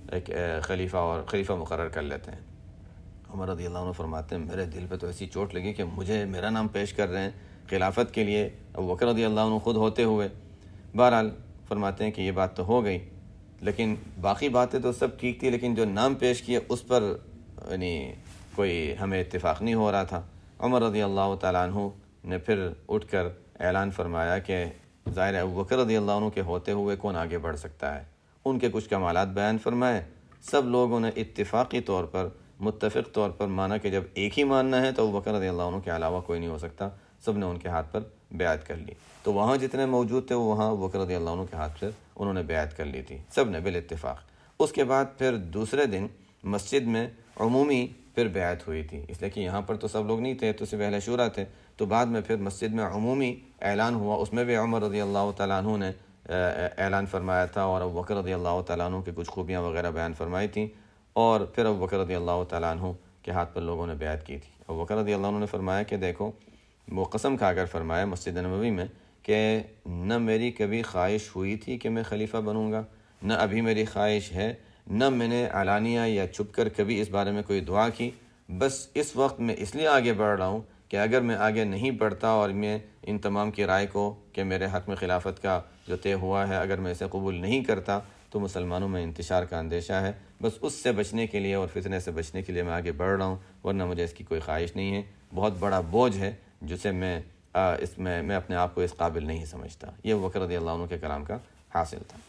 ایک خلیفہ اور خلیفہ مقرر کر لیتے ہیں۔ عمر رضی اللہ عنہ فرماتے ہیں میرے دل پہ تو ایسی چوٹ لگی کہ مجھے میرا نام پیش کر رہے ہیں خلافت کے لیے، ابو بکر رضی اللہ عنہ خود ہوتے ہوئے۔ بہرحال فرماتے ہیں کہ یہ بات تو ہو گئی، لیکن باقی باتیں تو سب ٹھیک تھی، لیکن جو نام پیش کیا اس پر یعنی کوئی ہمیں اتفاق نہیں ہو رہا تھا۔ عمر رضی اللہ تعالیٰ عنہ نے پھر اٹھ کر اعلان فرمایا کہ ظاہر ہے ابو بکر رضی اللہ عنہ کے ہوتے ہوئے کون آگے بڑھ سکتا ہے۔ ان کے کچھ کمالات بیان فرمائے، سب لوگوں نے اتفاقی طور پر متفق طور پر مانا کہ جب ایک ہی ماننا ہے تو ابو بکر رضی اللہ عنہ کے علاوہ کوئی نہیں ہو سکتا، سب نے ان کے ہاتھ پر بیعت کر لی۔ تو وہاں جتنے موجود تھے وہاں ابو بکر رضی اللہ عنہ کے ہاتھ سے انہوں نے بیعت کر لی تھی، سب نے بالاتفاق۔ اس کے بعد پھر دوسرے دن مسجد میں عمومی پھر بیعت ہوئی تھی، اس لیے کہ یہاں پر تو سب لوگ نہیں تھے، تو صرف اہل شورا تھے، تو بعد میں پھر مسجد میں عمومی اعلان ہوا، اس میں بھی عمر رضی اللہ تعالیٰ عنہ نے اعلان فرمایا تھا اور ابو بکر رضی اللہ تعالیٰ عنہ کی کچھ خوبیاں وغیرہ بیان فرمائی تھیں، اور پھر ابو بکر رضی اللہ تعالیٰ عنہ کے ہاتھ پر لوگوں نے بیعت کی تھی۔ ابو بکر رضی اللہ عنہ نے فرمایا کہ دیکھو، وہ قسم کھا کر فرمایا مسجد نبوی میں کہ نہ میری کبھی خواہش ہوئی تھی کہ میں خلیفہ بنوں گا، نہ ابھی میری خواہش ہے، نہ میں نے علانیہ یا چھپ کر کبھی اس بارے میں کوئی دعا کی، بس اس وقت میں اس لیے آگے بڑھ رہا ہوں کہ اگر میں آگے نہیں بڑھتا اور میں ان تمام کی رائے کو کہ میرے حق میں خلافت کا جو طے ہوا ہے اگر میں اسے قبول نہیں کرتا تو مسلمانوں میں انتشار کا اندیشہ ہے، بس اس سے بچنے کے لیے اور فتنے سے بچنے کے لیے میں آگے بڑھ رہا ہوں، ورنہ مجھے اس کی کوئی خواہش نہیں ہے، بہت بڑا بوجھ ہے جسے میں اس میں میں اپنے آپ کو اس قابل نہیں سمجھتا۔ یہ ابو بکر رضی اللہ عنہ کے کلام کا حاصل تھا۔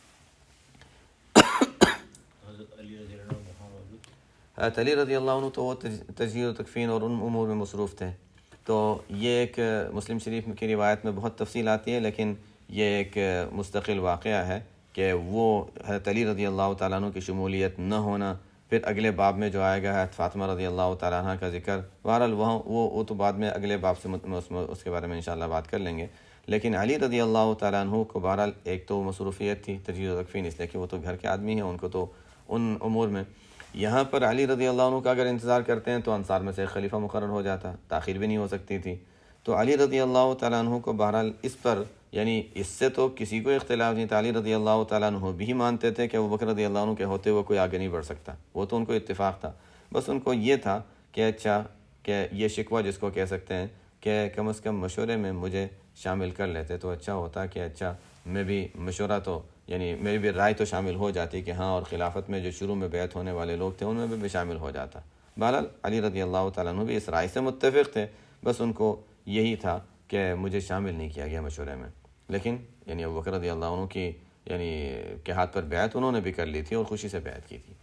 حضرت علی رضی اللہ عنہ تو وہ تجہیز و تکفین اور ان امور میں مصروف تھے، تو یہ ایک مسلم شریف کی روایت میں بہت تفصیل آتی ہے، لیکن یہ ایک مستقل واقعہ ہے کہ وہ حضرت علی رضی اللہ تعالیٰ عنہ کی شمولیت نہ ہونا، پھر اگلے باب میں جو آئے گا حضرت فاطمہ رضی اللہ تعالیٰ عنہ کا ذکر، بہرحال وہاں وہ وہ تو بعد میں اگلے باب سے اس کے بارے میں انشاءاللہ بات کر لیں گے، لیکن علی رضی اللہ تعالیٰ عنہ کو بہرحال ایک تو مصروفیت تھی تجہیز و تکفین، اس لیے کہ وہ تو گھر کے آدمی ہیں، ان کو تو ان امور میں، یہاں پر علی رضی اللہ عنہ کا اگر انتظار کرتے ہیں تو انصار میں سے ایک خلیفہ مقرر ہو جاتا، تاخیر بھی نہیں ہو سکتی تھی، تو علی رضی اللہ تعالیٰ عنہ کو بہرحال اس پر یعنی اس سے تو کسی کو اختلاف نہیں تھا، علی رضی اللہ تعالیٰ عنہ بھی مانتے تھے کہ ابو بکر رضی اللہ عنہ کے ہوتے ہوئے کوئی آگے نہیں بڑھ سکتا، وہ تو ان کو اتفاق تھا، بس ان کو یہ تھا کہ اچھا کہ یہ شکوہ جس کو کہہ سکتے ہیں کہ کم از کم مشورے میں مجھے شامل کر لیتے تو اچھا ہوتا، کہ اچھا میں بھی مشورہ تو یعنی میری بھی رائے تو شامل ہو جاتی کہ ہاں، اور خلافت میں جو شروع میں بیعت ہونے والے لوگ تھے ان میں بھی شامل ہو جاتا۔ بہرحال علی رضی اللہ تعالیٰ عنہ بھی اس رائے سے متفق تھے، بس ان کو یہی تھا کہ مجھے شامل نہیں کیا گیا مشورے میں، لیکن یعنی ابو بکر رضی اللہ عنہ کی یعنی کے ہاتھ پر بیعت انہوں نے بھی کر لی تھی اور خوشی سے بیعت کی تھی۔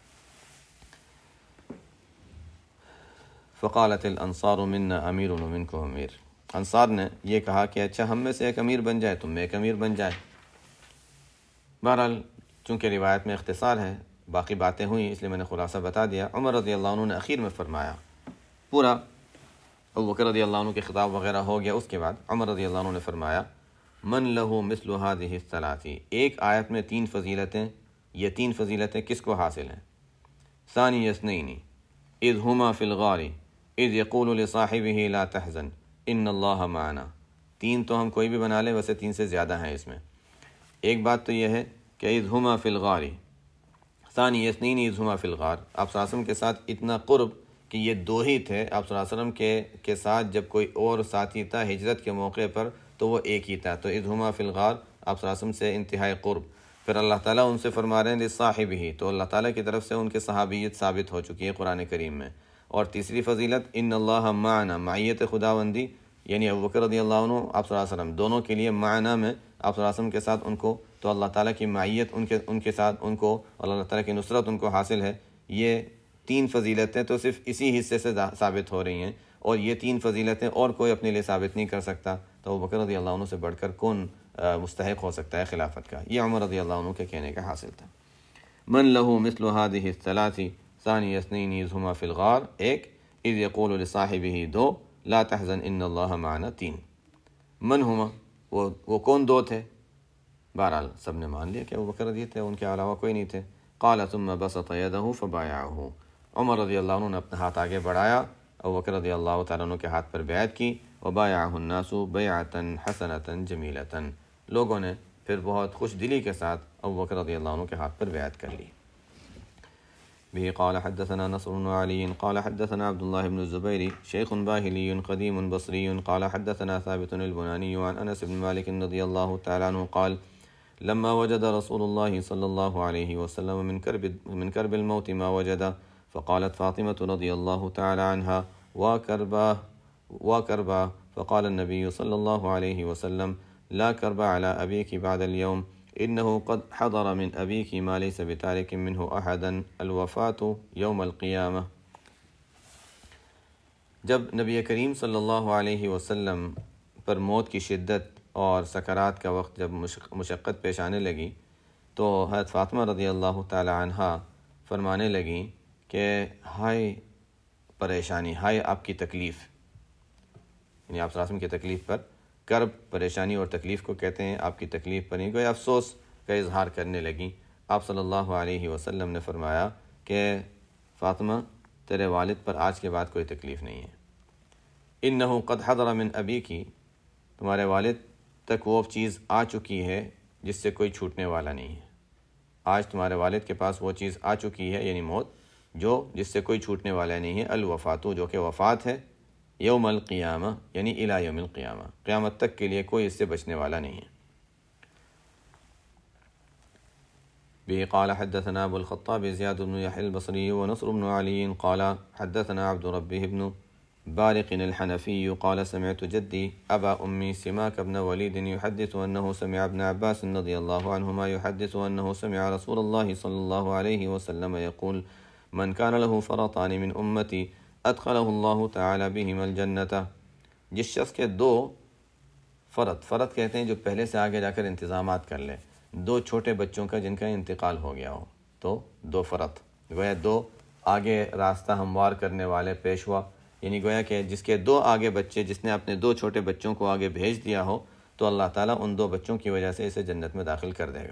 فقالت الانصار منا امیر ومنکم امیر، انصار نے یہ کہا کہ اچھا ہم میں سے ایک امیر بن جائے، تم میں ایک امیر بن جائے۔ بہرحال چونکہ روایت میں اختصار ہے، باقی باتیں ہوئیں اس لیے میں نے خلاصہ بتا دیا۔ عمر رضی اللہ عنہ نے اخیر میں فرمایا، پورا ابو بکر رضی اللہ عنہ کے خطاب وغیرہ ہو گیا، اس کے بعد عمر رضی اللہ عنہ نے فرمایا، من لہ مثل هذه الثلاث، ایک آیت میں تین فضیلتیں، یہ تین فضیلتیں کس کو حاصل ہیں؟ ثانی اثنین اذ ہما فی الغار اذ یقول لصاحبہ لا تحزن ان اللہ معنا، تین تو ہم کوئی بھی بنا لیں، ویسے تین سے زیادہ ہیں اس میں۔ ایک بات تو یہ ہے کہ اذ ہما فی الغار، ثانی اثنین اذ ہما فی الغار، آپ صلی اللہ علیہ وسلم کے ساتھ اتنا قرب کہ یہ دو ہی تھے، آپ صلی اللہ علیہ وسلم کے کے ساتھ جب کوئی اور ساتھی تھا ہجرت کے موقع پر تو وہ ایک ہی تھا، تو اذ ہما فی الغار آپ صلی اللہ علیہ وسلم سے انتہائی قرب۔ پھر اللہ تعالیٰ ان سے فرما رہے ہیں لصاحبہ ہی، تو اللہ تعالیٰ کی طرف سے ان کے صحابیت ثابت ہو چکی ہے قرآن کریم میں۔ اور تیسری فضیلت ان اللہ معنا، معیت خداوندی، یعنی ابو بکر رضی اللہ عنہ آپ صلی اللہ علیہ وسلم دونوں کے لیے معنا میں آپ صلی اللہ علیہ وسلم کے ساتھ ان کو، تو اللہ تعالیٰ کی معیت ان کے ان کے ساتھ ان کو، اور اللہ تعالیٰ کی نصرت ان کو حاصل ہے۔ یہ تین فضیلتیں تو صرف اسی حصے سے ثابت ہو رہی ہیں، اور یہ تین فضیلتیں اور کوئی اپنے لیے ثابت نہیں کر سکتا، تو ابو بکر رضی اللہ عنہ سے بڑھ کر کون مستحق ہو سکتا ہے خلافت کا؟ یہ عمر رضی اللہ عنہ کے کہنے کا حاصل تھا۔ من لہ مثل هذه الثلاث ثانی اثنین اذ ہما فی الغار ایک، اذ یقول لصاحبہ دو، لا تحزن ان اللہ معنا تین۔ من ہما، وہ وہ کون دو تھے؟ بہرحال سب نے مان لیا کہ ابو بکر رضی تھے، ان کے علاوہ کوئی نہیں تھے۔ قال ثم بسط یدہ فبایعہ، عمر رضی اللہ عنہ نے اپنا ہاتھ آگے بڑھایا، ابو بکر رضی اللہ تعالیٰ عنہ کے ہاتھ پر بیعت کی، وبایعہ الناس بیعۃ حسنۃ جمیلۃ، لوگوں نے پھر بہت خوش دلی کے ساتھ ابو بکر رضی اللہ عنہ کے ہاتھ پر بیعت کر لی۔ به قال حدثنا نصر بن علي قال حدثنا عبد الله بن الزبير شيخ باهلي قديم بصري قال حدثنا ثابت البناني عن أنس بن مالك رضي الله تعالى عنه قال لما وجد رسول الله صلى الله عليه وسلم من كرب من كرب الموت ما وجد فقالت فاطمة رضي الله تعالى عنها وكربا وكربا فقال النبي صلى الله عليه وسلم لا كرب على أبيك بعد اليوم إنه قد حضر من أبيك ما ليس بتارك منه أحدا الوفاة يوم القيامة۔ جب نبی کریم صلی اللہ علیہ وسلم پر موت کی شدت اور سکرات کا وقت جب مشقت پیش آنے لگی تو حضرت فاطمہ رضی اللہ تعالی عنہا فرمانے لگیں کہ ہائے پریشانی، ہائے آپ کی تکلیف، یعنی آپ صلی اللہ علیہ وسلم کی تکلیف پر، کرب پریشانی اور تکلیف کو کہتے ہیں، آپ کی تکلیف پر نہیں، گویا افسوس کا اظہار کرنے لگیں۔ آپ صلی اللہ علیہ وسلم نے فرمایا کہ فاطمہ تیرے والد پر آج کے بعد کوئی تکلیف نہیں ہے، انہو قد حضر من ابیکی، تمہارے والد تک وہ چیز آ چکی ہے جس سے کوئی چھوٹنے والا نہیں ہے، آج تمہارے والد کے پاس وہ چیز آ چکی ہے، یعنی موت، جو جس سے کوئی چھوٹنے والا نہیں ہے، الوفاتو، جو کہ وفات ہے، یوم القیامہ یعنی الی یوم القیامہ، قیامت تک کے لیے کوئی اس سے بچنے والا نہیں ہے۔ به قال حدثنا ابو الخطاب زیاد بن یحیی البصری ونصر بن علی قال حدثنا عبد ربه بن بارق الحنفي قال سمعت جدي أبا أمي سماك بن وليد يحدث أنه سمع ابن عباس رضي الله عنهما يحدث أنه سمع رسول الله صلى الله عليه وسلم يقول من كان له فرطان من أمتي أدخله الله تعالى بهما الجنة۔ جس شخص کے دو فرط، فرط کہتے ہیں جو پہلے سے آگے جا کر انتظامات کر لے، دو چھوٹے بچوں کا جن کا انتقال ہو گیا ہو، تو دو فرط، گویا دو آگے راستہ ہموار کرنے والے پیشوا، یعنی گویا کہ جس کے دو آگے بچے، جس نے اپنے دو چھوٹے بچوں کو آگے بھیج دیا ہو تو اللہ تعالیٰ ان دو بچوں کی وجہ سے اسے جنت میں داخل کر دے گا۔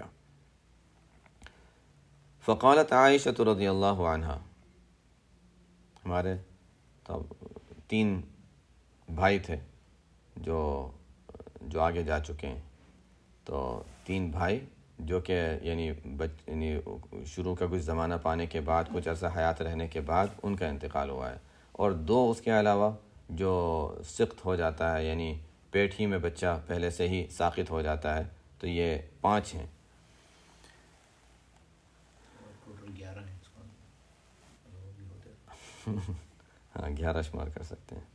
فقالت عائشہ رضی اللہ عنہا، ہمارے تو تین بھائی تھے جو جو آگے جا چکے ہیں، تو تین بھائی جو کہ یعنی بچ یعنی شروع کا کچھ زمانہ پانے کے بعد، کچھ عرصہ حیات رہنے کے بعد ان کا انتقال ہوا ہے، اور دو اس کے علاوہ جو سقط ہو جاتا ہے، یعنی پیٹ ہی میں بچہ پہلے سے ہی ساقط ہو جاتا ہے، تو یہ پانچ ہیں۔ ہاں گیارہ شمار کر سکتے ہیں۔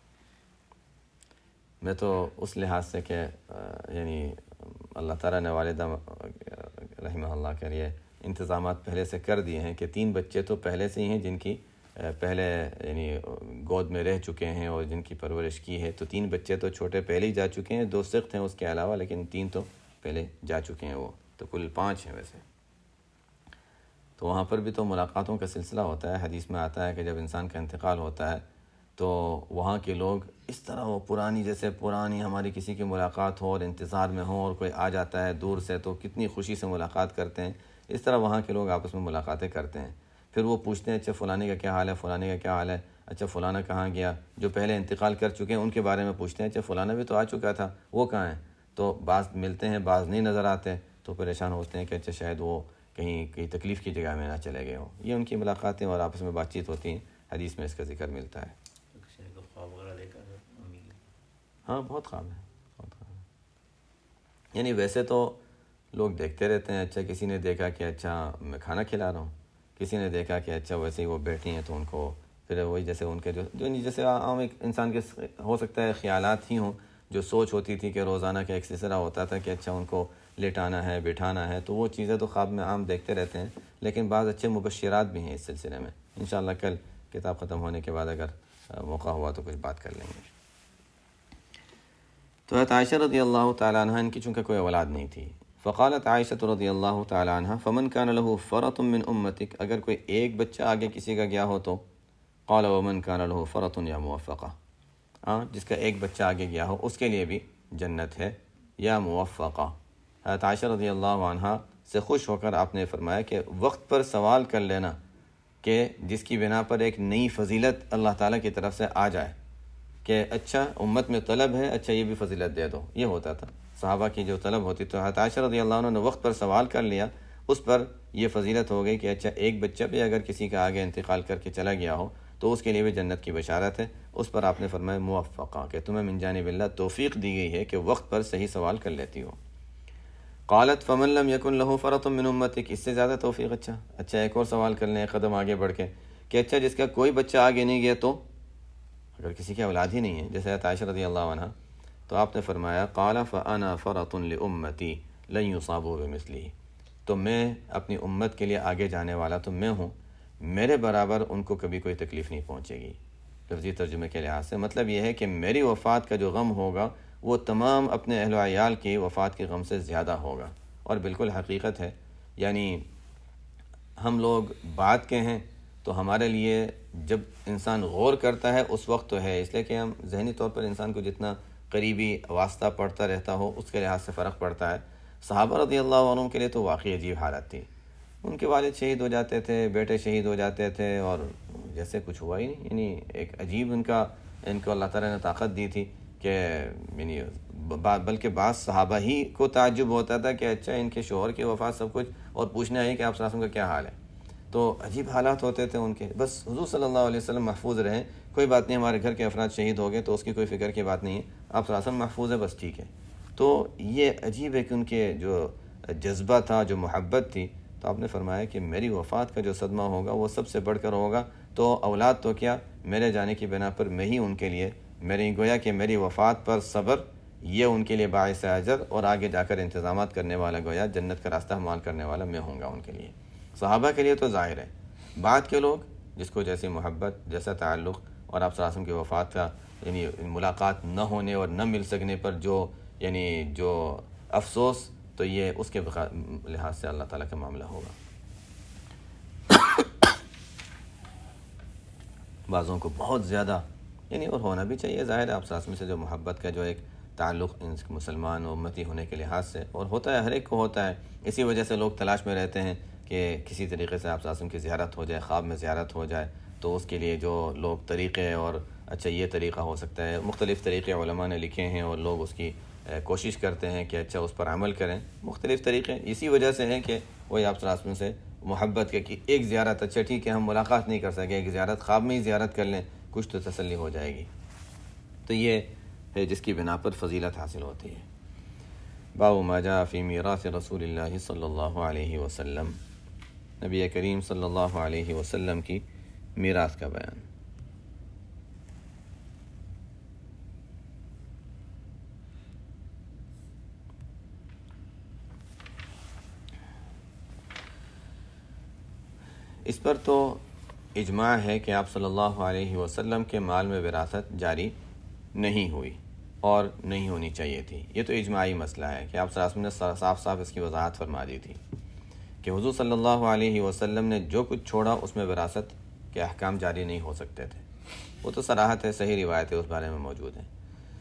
میں تو اس لحاظ سے کہ یعنی اللہ تعالیٰ نے والدہ رحمہ اللہ کے لیے انتظامات پہلے سے کر دیے ہیں کہ تین بچے تو پہلے سے ہی ہیں جن کی پہلے یعنی گود میں رہ چکے ہیں اور جن کی پرورش کی ہے، تو تین بچے تو چھوٹے پہلے ہی جا چکے ہیں، دو سخت ہیں اس کے علاوہ، لیکن تین تو پہلے جا چکے ہیں، وہ تو کل پانچ ہیں ویسے۔ تو وہاں پر بھی تو ملاقاتوں کا سلسلہ ہوتا ہے، حدیث میں آتا ہے کہ جب انسان کا انتقال ہوتا ہے تو وہاں کے لوگ اس طرح وہ پرانی، جیسے پرانی ہماری کسی کی ملاقات ہو اور انتظار میں ہوں اور کوئی آ جاتا ہے دور سے تو کتنی خوشی سے ملاقات کرتے ہیں، اس طرح وہاں کے لوگ آپس میں ملاقاتیں کرتے ہیں۔ پھر وہ پوچھتے ہیں اچھا فلانے کا کیا حال ہے، فلانے کا کیا حال ہے، اچھا فلانا کہاں گیا، جو پہلے انتقال کر چکے ہیں ان کے بارے میں پوچھتے ہیں، اچھا فلانا بھی تو آ چکا تھا، وہ کہاں ہیں؟ تو بعض ملتے ہیں، بعض نہیں نظر آتے، تو پریشان ہوتے ہیں کہ اچھا شاید وہ کہیں کہیں تکلیف کی جگہ میں نہ چلے گئے ہوں۔ یہ ان کی ملاقاتیں اور آپس میں بات چیت ہوتی ہیں، حدیث میں اس کا ذکر ملتا ہے۔ ہاں بہت خواب ہے، بہت خواب ہے، یعنی ویسے تو لوگ دیکھتے رہتے ہیں، اچھا کسی نے دیکھا کہ اچھا میں کھانا کھلا رہا ہوں، کسی نے دیکھا کہ اچھا ویسے ہی وہ بیٹھی ہیں تو ان کو پھر وہی جیسے ان کے جو جو جیسے عام ایک انسان کے ہو سکتا ہے خیالات ہی ہوں، جو سوچ ہوتی تھی کہ روزانہ کا ایک سلسلہ ہوتا تھا کہ اچھا ان کو لیٹانا ہے، بٹھانا ہے، تو وہ چیزیں تو خواب میں عام دیکھتے رہتے ہیں، لیکن بعض اچھے مبشرات بھی ہیں اس سلسلے میں۔ انشاءاللہ کل کتاب ختم ہونے کے بعد اگر موقع ہوا تو کچھ بات کر لیں گے۔ تو حضرت عائشہ رضی اللہ تعالیٰ عنہ، ان کی چونکہ کوئی اولاد نہیں تھی، فقالت عائشہ رضی اللہ تعالیٰ عنہ فمن كان له فرط من امتك، اگر کوئی ایک بچہ آگے کسی کا گیا ہو تو، قال ومن كان له فرط یا موفقہ، ہاں جس کا ایک بچہ آگے گیا ہو اس کے لیے بھی جنت ہے یا موفقہ۔ حضرت عائشہ رضی اللہ عنہ سے خوش ہو کر آپ نے فرمایا کہ وقت پر سوال کر لینا کہ جس کی بنا پر ایک نئی فضیلت اللہ تعالیٰ کی طرف سے آ جائے کہ اچھا امت میں طلب ہے، اچھا یہ بھی فضیلت دے دو، یہ ہوتا تھا صحابہ کی جو طلب ہوتی۔ تو حضرت عائشہ رضی اللہ عنہ نے وقت پر سوال کر لیا، اس پر یہ فضیلت ہو گئی کہ اچھا ایک بچہ بھی اگر کسی کا آگے انتقال کر کے چلا گیا ہو تو اس کے لیے بھی جنت کی بشارت ہے۔ اس پر آپ نے فرمایا موفقہ، کہ تمہیں من جانب اللہ توفیق دی گئی ہے کہ وقت پر صحیح سوال کر لیتی ہو۔ قالت فمن لم یکن لہ فرط من امتک، اس سے زیادہ توفیق اچھا اچھا ایک اور سوال کر لیں، ایک قدم آگے بڑھ کے، کہ اچھا جس کا کوئی بچہ آگے نہیں گیا تو اگر کسی کی اولاد ہی نہیں ہے، جیسے عائشہ رضی اللہ عنہ، تو آپ نے فرمایا قال فانا فرط لامتی لن یصابوا بمثلہ، تو میں اپنی امت کے لیے آگے جانے والا تو میں ہوں، میرے برابر ان کو کبھی کوئی تکلیف نہیں پہنچے گی۔ لفظی ترجمے کے لحاظ سے مطلب یہ ہے کہ میری وفات کا جو غم ہوگا وہ تمام اپنے اہل و عیال کی وفات کے غم سے زیادہ ہوگا، اور بالکل حقیقت ہے۔ یعنی ہم لوگ بات کے ہیں تو ہمارے لیے جب انسان غور کرتا ہے اس وقت تو ہے، اس لیے کہ ہم ذہنی طور پر انسان کو جتنا قریبی واسطہ پڑھتا رہتا ہو اس کے لحاظ سے فرق پڑتا ہے۔ صحابہ رضی اللہ عنہ کے لیے تو واقعی عجیب حالت تھی، ان کے والد شہید ہو جاتے تھے، بیٹے شہید ہو جاتے تھے، اور جیسے کچھ ہوا ہی نہیں۔ یعنی ایک عجیب ان کا ان کو اللہ تعالیٰ نے طاقت دی تھی کہ یعنی بلکہ بعض صحابہ ہی کو تعجب ہوتا تھا کہ اچھا ان کے شوہر کی وفات سب کچھ، اور پوچھنے آئی کہ آپ صلی اللہ علیہ وسلم کا کیا حال ہے۔ تو عجیب حالات ہوتے تھے ان کے، بس حضور صلی اللہ علیہ وسلم محفوظ رہیں، کوئی بات نہیں، ہمارے گھر کے افراد شہید ہو گئے تو اس کی کوئی فکر کی بات نہیں ہے، آپ صلی اللہ علیہ وسلم محفوظ ہے، بس ٹھیک ہے۔ تو یہ عجیب ہے کہ ان کے جو جذبہ تھا، جو محبت تھی، تو آپ نے فرمایا کہ میری وفات کا جو صدمہ ہوگا وہ سب سے بڑھ کر ہوگا، تو اولاد تو کیا، میرے جانے کی بنا پر میں ہی ان کے لیے، میری گویا کہ میری وفات پر صبر یہ ان کے لیے باعث اجر، اور آگے جا کر انتظامات کرنے والا گویا جنت کا راستہ ہموار کرنے والا میں ہوں گا ان کے لیے۔ صحابہ کے لیے تو ظاہر ہے، بعد کے لوگ جس کو جیسی محبت، جیسا تعلق، اور آپ صلی اللہ علیہ وسلم کی وفات کا یعنی ملاقات نہ ہونے اور نہ مل سکنے پر جو یعنی جو افسوس، تو یہ اس کے لحاظ سے اللہ تعالیٰ کا معاملہ ہوگا۔ بعضوں کو بہت زیادہ یعنی اور ہونا بھی چاہیے، ظاہر ہے آپ صلی اللہ علیہ وسلم سے جو محبت کا جو ایک تعلق مسلمان و امتی ہونے کے لحاظ سے، اور ہوتا ہے ہر ایک کو ہوتا ہے، اسی وجہ سے لوگ تلاش میں رہتے ہیں کہ کسی طریقے سے آپ صلی اللہ علیہ وسلم کی زیارت ہو جائے، خواب میں زیارت ہو جائے، تو اس کے لیے جو لوگ طریقے، اور اچھا یہ طریقہ ہو سکتا ہے، مختلف طریقے علماء نے لکھے ہیں اور لوگ اس کی کوشش کرتے ہیں کہ اچھا اس پر عمل کریں، مختلف طریقے اسی وجہ سے ہیں کہ وہی آپ صلی اللہ علیہ وسلم سے محبت کے کہ ایک زیارت، اچھا ٹھیک ہے ہم ملاقات نہیں کر سکے، ایک زیارت خواب میں ہی زیارت کر لیں، کچھ تو تسلی ہو جائے گی، تو یہ ہے جس کی بنا پر فضیلت حاصل ہوتی ہے۔ باب ما جاء فی میراث رسول اللہ صلی اللہ علیہ وسلم، نبی کریم صلی اللہ علیہ وسلم کی میراث کا بیان۔ اس پر تو اجماع ہے کہ آپ صلی اللہ علیہ وسلم کے مال میں وراثت جاری نہیں ہوئی اور نہیں ہونی چاہیے تھی، یہ تو اجماعی مسئلہ ہے کہ آپ صلی اللہ علیہ وسلم نے صاف صاف اس کی وضاحت فرما دی تھی کہ حضور صلی اللہ علیہ وسلم نے جو کچھ چھوڑا اس میں وراثت کے احکام جاری نہیں ہو سکتے تھے، وہ تو صراحت ہے، صحیح روایتیں اس بارے میں موجود ہیں۔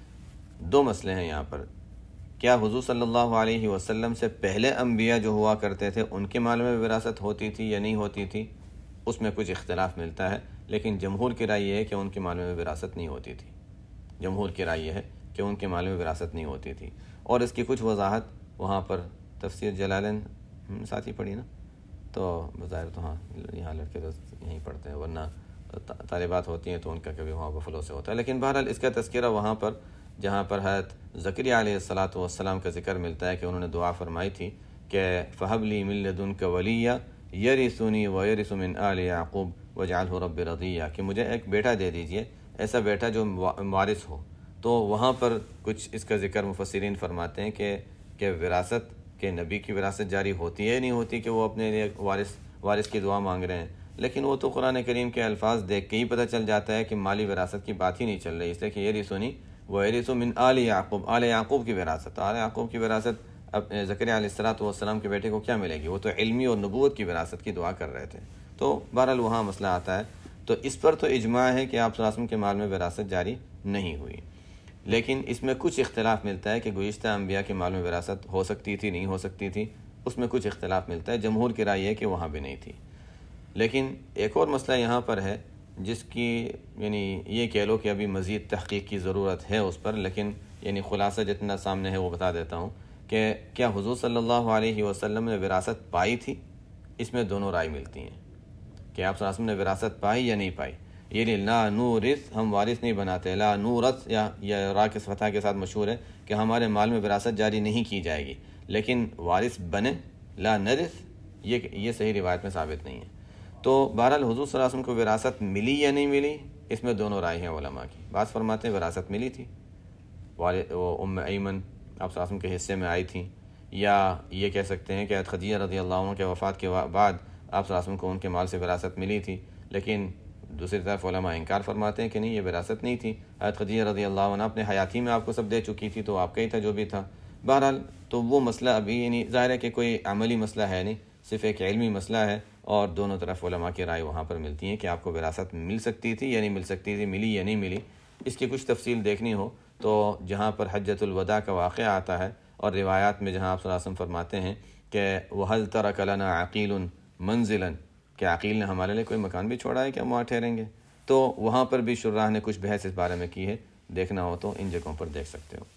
دو مسئلے ہیں یہاں پر، کیا حضور صلی اللہ علیہ وسلم سے پہلے انبیاء جو ہوا کرتے تھے ان کے مال میں وراثت ہوتی تھی یا نہیں ہوتی تھی، اس میں کچھ اختلاف ملتا ہے، لیکن جمہور کی رائے یہ ہے کہ ان کے مال میں وراثت نہیں ہوتی تھی۔ جمہور کی رائے یہ ہے کہ ان کے مال میں وراثت نہیں ہوتی تھی، اور اس کی کچھ وضاحت وہاں پر تفسیر جلالین ساتھ ہی پڑھی نا، تو بظاہر تو ہاں یہاں لڑکے تو یہیں پڑھتے ہیں، ورنہ طالبات ہوتی ہیں تو ان کا کبھی وہاں پر فلو سے ہوتا ہے، لیکن بہرحال اس کا تذکرہ وہاں پر جہاں پر حضرت زکریا علیہ الصلاۃ والسلام کا ذکر ملتا ہے کہ انہوں نے دعا فرمائی تھی کہ فہب لی من لدنک ولیہ یرثنی ویرث من آل یعقوب واجعلہ رب رضیہ، کہ مجھے ایک بیٹا دے دیجئے، ایسا بیٹا جو وارث ہو۔ تو وہاں پر کچھ اس کا ذکر مفسرین فرماتے ہیں کہ کہ وراثت کے نبی کی وراثت جاری ہوتی ہے نہیں ہوتی کہ وہ اپنے لیے وارث وارث کی دعا مانگ رہے ہیں، لیکن وہ تو قرآن کریم کے الفاظ دیکھ کے ہی پتہ چل جاتا ہے کہ مالی وراثت کی بات ہی نہیں چل رہی، اس لیے کہ یرثنی ویرث من آل یعقوب، آل یعقوب کی وراثت، آل یعقوب کی وراثت اب زکریا علیہ الصلاۃ والسلام کے بیٹے کو کیا ملے گی؟ وہ تو علمی اور نبوت کی وراثت کی دعا کر رہے تھے، تو بہرحال وہاں مسئلہ آتا ہے۔ تو اس پر تو اجماع ہے کہ آپ صلی اللہ علیہ وسلم کے مال میں وراثت جاری نہیں ہوئی، لیکن اس میں کچھ اختلاف ملتا ہے کہ گزشتہ انبیاء کے مال میں وراثت ہو سکتی تھی نہیں ہو سکتی تھی، اس میں کچھ اختلاف ملتا ہے۔ جمہور کی رائے ہے کہ وہاں بھی نہیں تھی، لیکن ایک اور مسئلہ یہاں پر ہے جس کی یعنی یہ کہہ لو کہ ابھی مزید تحقیق کی ضرورت ہے اس پر، لیکن یعنی خلاصہ جتنا سامنے ہے وہ بتا دیتا ہوں کہ کیا حضور صلی اللہ علیہ وسلم نے وراثت پائی تھی اس میں دونوں رائے ملتی ہیں کہ آپ صلی اللہ علیہ وسلم نے وراثت پائی یا نہیں پائی. یہ نہیں لا نورث، ہم وارث نہیں بناتے، لا نورث یا یا را کے فتح کے ساتھ مشہور ہے کہ ہمارے مال میں وراثت جاری نہیں کی جائے گی، لیکن وارث بنے لا نرث، یہ یہ صحیح روایت میں ثابت نہیں ہے. تو بہرحال حضور صلی اللہ علیہ وسلم کو وراثت ملی یا نہیں ملی، اس میں دونوں رائے ہیں علماء کی. بعض فرماتے ہیں وراثت ملی تھی، والد وہ ام ایمن آپ صلی اللہ علیہ وسلم کے حصے میں آئی تھیں، یا یہ کہہ سکتے ہیں کہ خدیجہ رضی اللہ عنہ کے وفات کے بعد آپ صلی اللہ علیہ وسلم کو ان کے مال سے وراثت ملی تھی. لیکن دوسری طرف علماء انکار فرماتے ہیں کہ نہیں، یہ وراثت نہیں تھی. حضرت خدیجہ رضی اللہ عنہ اپنے حیاتی میں آپ کو سب دے چکی تھی، تو آپ کا ہی تھا جو بھی تھا. بہرحال تو وہ مسئلہ ابھی یعنی ظاہر ہے کہ کوئی عملی مسئلہ ہے نہیں، صرف ایک علمی مسئلہ ہے، اور دونوں طرف علماء کی رائے وہاں پر ملتی ہیں کہ آپ کو وراثت مل سکتی تھی یا نہیں مل سکتی تھی، ملی یا نہیں ملی. اس کی کچھ تفصیل دیکھنی ہو تو جہاں پر حجۃ الوداع کا واقعہ آتا ہے اور روایات میں جہاں آپ صلی اللہ علیہ وسلم فرماتے ہیں کہ وَهَلْ تَرَكَ لَنَا عَقِيلٌ مَنزِلًا، کہ عقیل نے ہمارے لیے کوئی مکان بھی چھوڑا ہے کہ ہم وہاں ٹھہریں گے. تو وہاں پر بھی شراح نے کچھ بحث اس بارے میں کی ہے، دیکھنا ہو تو ان جگہوں پر دیکھ سکتے ہو.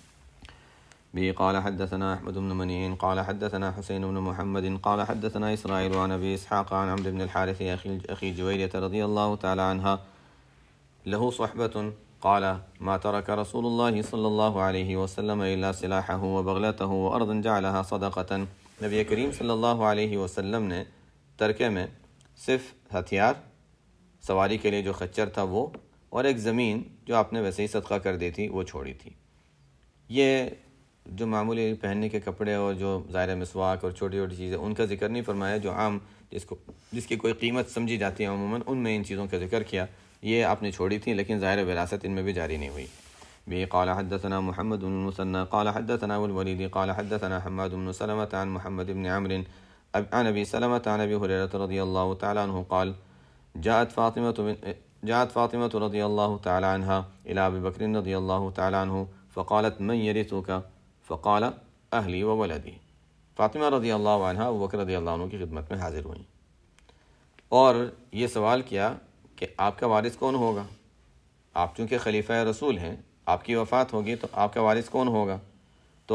بی قال حدثنا احمد بن منیع قال حدثنا حسین بن محمد قال حدثنا اسرائیل عن ابی اسحاق عن عمرو بن الحارث اخی جویریہ رضی اللہ تعالی عنہ له صحبة قال ما ترك رسول الله صلی اللہ علیہ وسلم الا سلاحه وبغلته وارضا جعلها صدقة. نبی کریم صلی اللہ علیہ وسلم نے ترکے میں صرف ہتھیار سواری کے لیے جو خچر تھا وہ، اور ایک زمین جو آپ نے ویسے ہی صدقہ کر دی تھی وہ چھوڑی تھی. یہ جو معمولی پہننے کے کپڑے اور جو ظاہر مسواک اور چھوٹی چھوٹی چیزیں ان کا ذکر نہیں فرمایا، جو عام جس کو جس کی کوئی قیمت سمجھی جاتی ہے عموماً ان میں ان چیزوں کا ذکر کیا. یہ آپ نے چھوڑی تھی، لیکن ظاہر وراثت ان میں بھی جاری نہیں ہوئی. بھی قال حدثنا محمد بن المثنى قال حدثنا ابو الوليد قال حدثنا حماد بن سلمة عن محمد بن عمرو عن ابي سلمة عن ابي هريرة رضي الله تعالى عنه قال جاءت فاطمة جاءت فاطمة رضي الله تعالى عنها إلى أبي بكر رضي الله تعالى عنه فقالت من يرثك فقال أهلي وولدي. فاطمہ رضی اللہ عنہ ابو بکر رضی اللہ عنہ کی خدمت میں حاضر ہوئیں اور یہ سوال کیا کہ آپ کا وارث کون ہوگا؟ آپ چونکہ خلیفہ رسول ہیں، آپ کی وفات ہوگی تو آپ کا وارث کون ہوگا؟ تو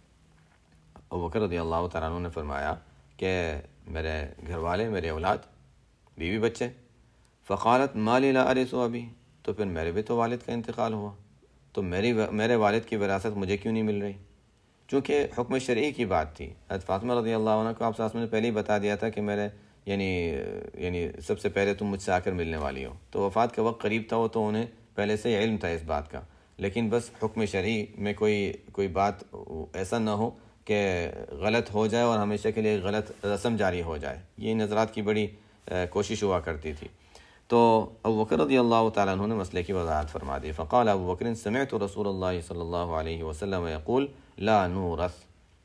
ابو بکر رضی اللہ تعالیٰ عنہ نے فرمایا کہ میرے گھر والے، میرے اولاد، بیوی بچے. فقالت مالی لا ارث ابی، تو پھر میرے بھی تو والد کا انتقال ہوا، تو میری میرے والد کی وراثت مجھے کیوں نہیں مل رہی؟ چونکہ حکم شرعی کی بات تھی. حضرت فاطمہ رضی اللہ عنہ کو آپ صلی اللہ علیہ وسلم نے پہلے ہی بتا دیا تھا کہ میرے یعنی یعنی سب سے پہلے تم مجھ سے آ کر ملنے والی ہو. تو وفات کا وقت قریب تھا، وہ تو انہیں پہلے سے علم تھا اس بات کا، لیکن بس حکم شرعی میں کوئی کوئی بات ایسا نہ ہو کہ غلط ہو جائے اور ہمیشہ کے لیے غلط رسم جاری ہو جائے. یہ نظرات کی بڑی کوشش ہوا کرتی تھی. تو ابو بکر رضی اللہ تعالیٰ عنہ نے مسئلے کی وضاحت فرما دی. فقال ابو بکر سمعت رسول اللہ صلی اللہ علیہ وسلم یقول لا نورث.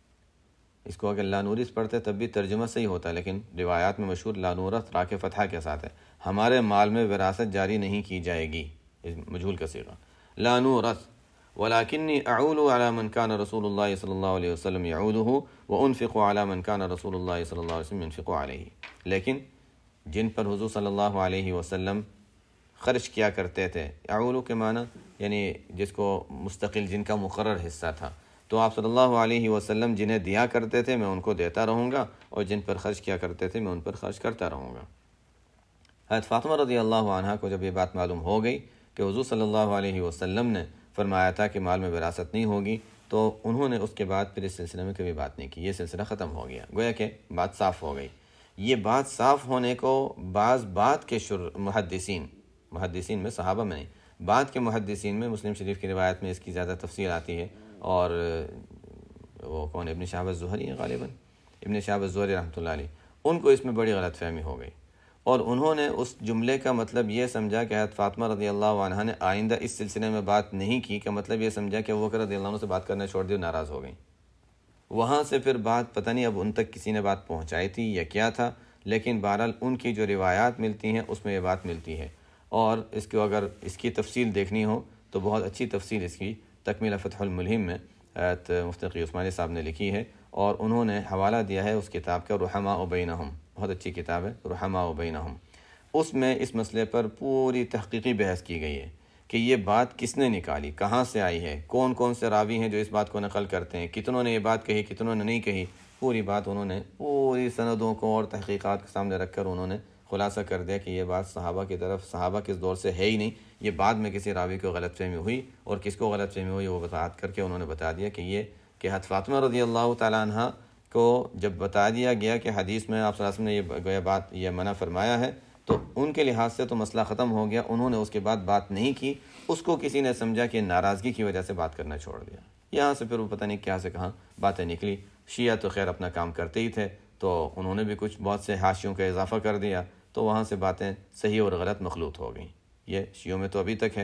اس کو اگر لا نورث پڑھتے تب بھی ترجمہ صحیح ہوتا ہے، لیکن روایات میں مشہور لا نورث را کے فتحہ کے ساتھ ہے. ہمارے مال میں وراثت جاری نہیں کی جائے گی، مجہول کا صیغہ لا نورث ولکنی اعول علی من کان رسول اللہ صلی اللہ علیہ وسلم یعولہ وانفق علی من کان رسول اللہ صلی اللہ علیہ وسلم ينفق علیہ. لیکن جن پر حضور صلی اللہ علیہ وسلم خرچ کیا کرتے تھے، اعولو کے معنی یعنی جس کو مستقل جن کا مقرر حصہ تھا، تو آپ صلی اللہ علیہ وسلم جنہیں دیا کرتے تھے میں ان کو دیتا رہوں گا، اور جن پر خرچ کیا کرتے تھے میں ان پر خرچ کرتا رہوں گا. حضرت فاطمہ رضی اللہ عنہ کو جب یہ بات معلوم ہو گئی کہ حضور صلی اللہ علیہ وسلم نے فرمایا تھا کہ مال میں وراثت نہیں ہوگی، تو انہوں نے اس کے بعد پھر اس سلسلے میں کبھی بات نہیں کی. یہ سلسلہ ختم ہو گیا، گویا کہ بات صاف ہو گئی. یہ بات صاف ہونے کو بعض بات کے شر محدثین محدثین میں صحابہ میں نہیں، بعد کے محدثین میں مسلم شریف کی روایت میں اس کی زیادہ تفصیل آتی ہے. اور وہ کون ابن شہاب الزہری ہے غالباً، ابن شہاب الزہری رحمۃ اللہ علیہ، ان کو اس میں بڑی غلط فہمی ہو گئی، اور انہوں نے اس جملے کا مطلب یہ سمجھا کہ حضرت فاطمہ رضی اللہ عنہ نے آئندہ اس سلسلے میں بات نہیں کی، کا مطلب یہ سمجھا کہ وہ بکر رضی اللہ عنہ سے بات کرنا چھوڑ دی اور ناراض ہو گئیں. وہاں سے پھر بات پتہ نہیں اب ان تک کسی نے بات پہنچائی تھی یا کیا تھا، لیکن بہرحال ان کی جو روایات ملتی ہیں اس میں یہ بات ملتی ہے. اور اس کو اگر اس کی تفصیل دیکھنی ہو تو بہت اچھی تفصیل اس کی تکمیلہ فتح الملہم میں مفتی تقی عثمانی صاحب نے لکھی ہے، اور انہوں نے حوالہ دیا ہے اس کتاب کا رحماء بینہم، بہت اچھی کتاب ہے رحماء بینہم. اس میں اس مسئلے پر پوری تحقیقی بحث کی گئی ہے کہ یہ بات کس نے نکالی، کہاں سے آئی ہے، کون کون سے راوی ہیں جو اس بات کو نقل کرتے ہیں، کتنوں نے یہ بات کہی، کتنوں نے نہیں کہی. پوری بات انہوں نے پوری سندوں کو اور تحقیقات کے سامنے رکھ کر انہوں نے خلاصہ کر دیا کہ یہ بات صحابہ کی طرف صحابہ کے دور سے ہے ہی نہیں، یہ بعد میں کسی راوی کو غلط فہمی ہوئی، اور کس کو غلط فہمی ہوئی وہ وضاحت کر کے انہوں نے بتا دیا کہ یہ کہ حضرت فاطمہ رضی اللہ تعالیٰ عنہ کو جب بتا دیا گیا کہ حدیث میں آپ صلی اللہ علیہ وسلم نے یہ بات یہ منع فرمایا ہے تو ان کے لحاظ سے تو مسئلہ ختم ہو گیا، انہوں نے اس کے بعد بات نہیں کی، اس کو کسی نے سمجھا کہ ناراضگی کی وجہ سے بات کرنا چھوڑ دیا، یہاں سے پھر وہ پتہ نہیں کیا سے کہاں باتیں نکلی۔ شیعہ تو خیر اپنا کام کرتے ہی تھے، تو انہوں نے بھی کچھ بہت سے حاشیوں کا اضافہ کر دیا، تو وہاں سے باتیں صحیح اور غلط مخلوط ہو گئیں۔ یہ شیعوں میں تو ابھی تک ہے۔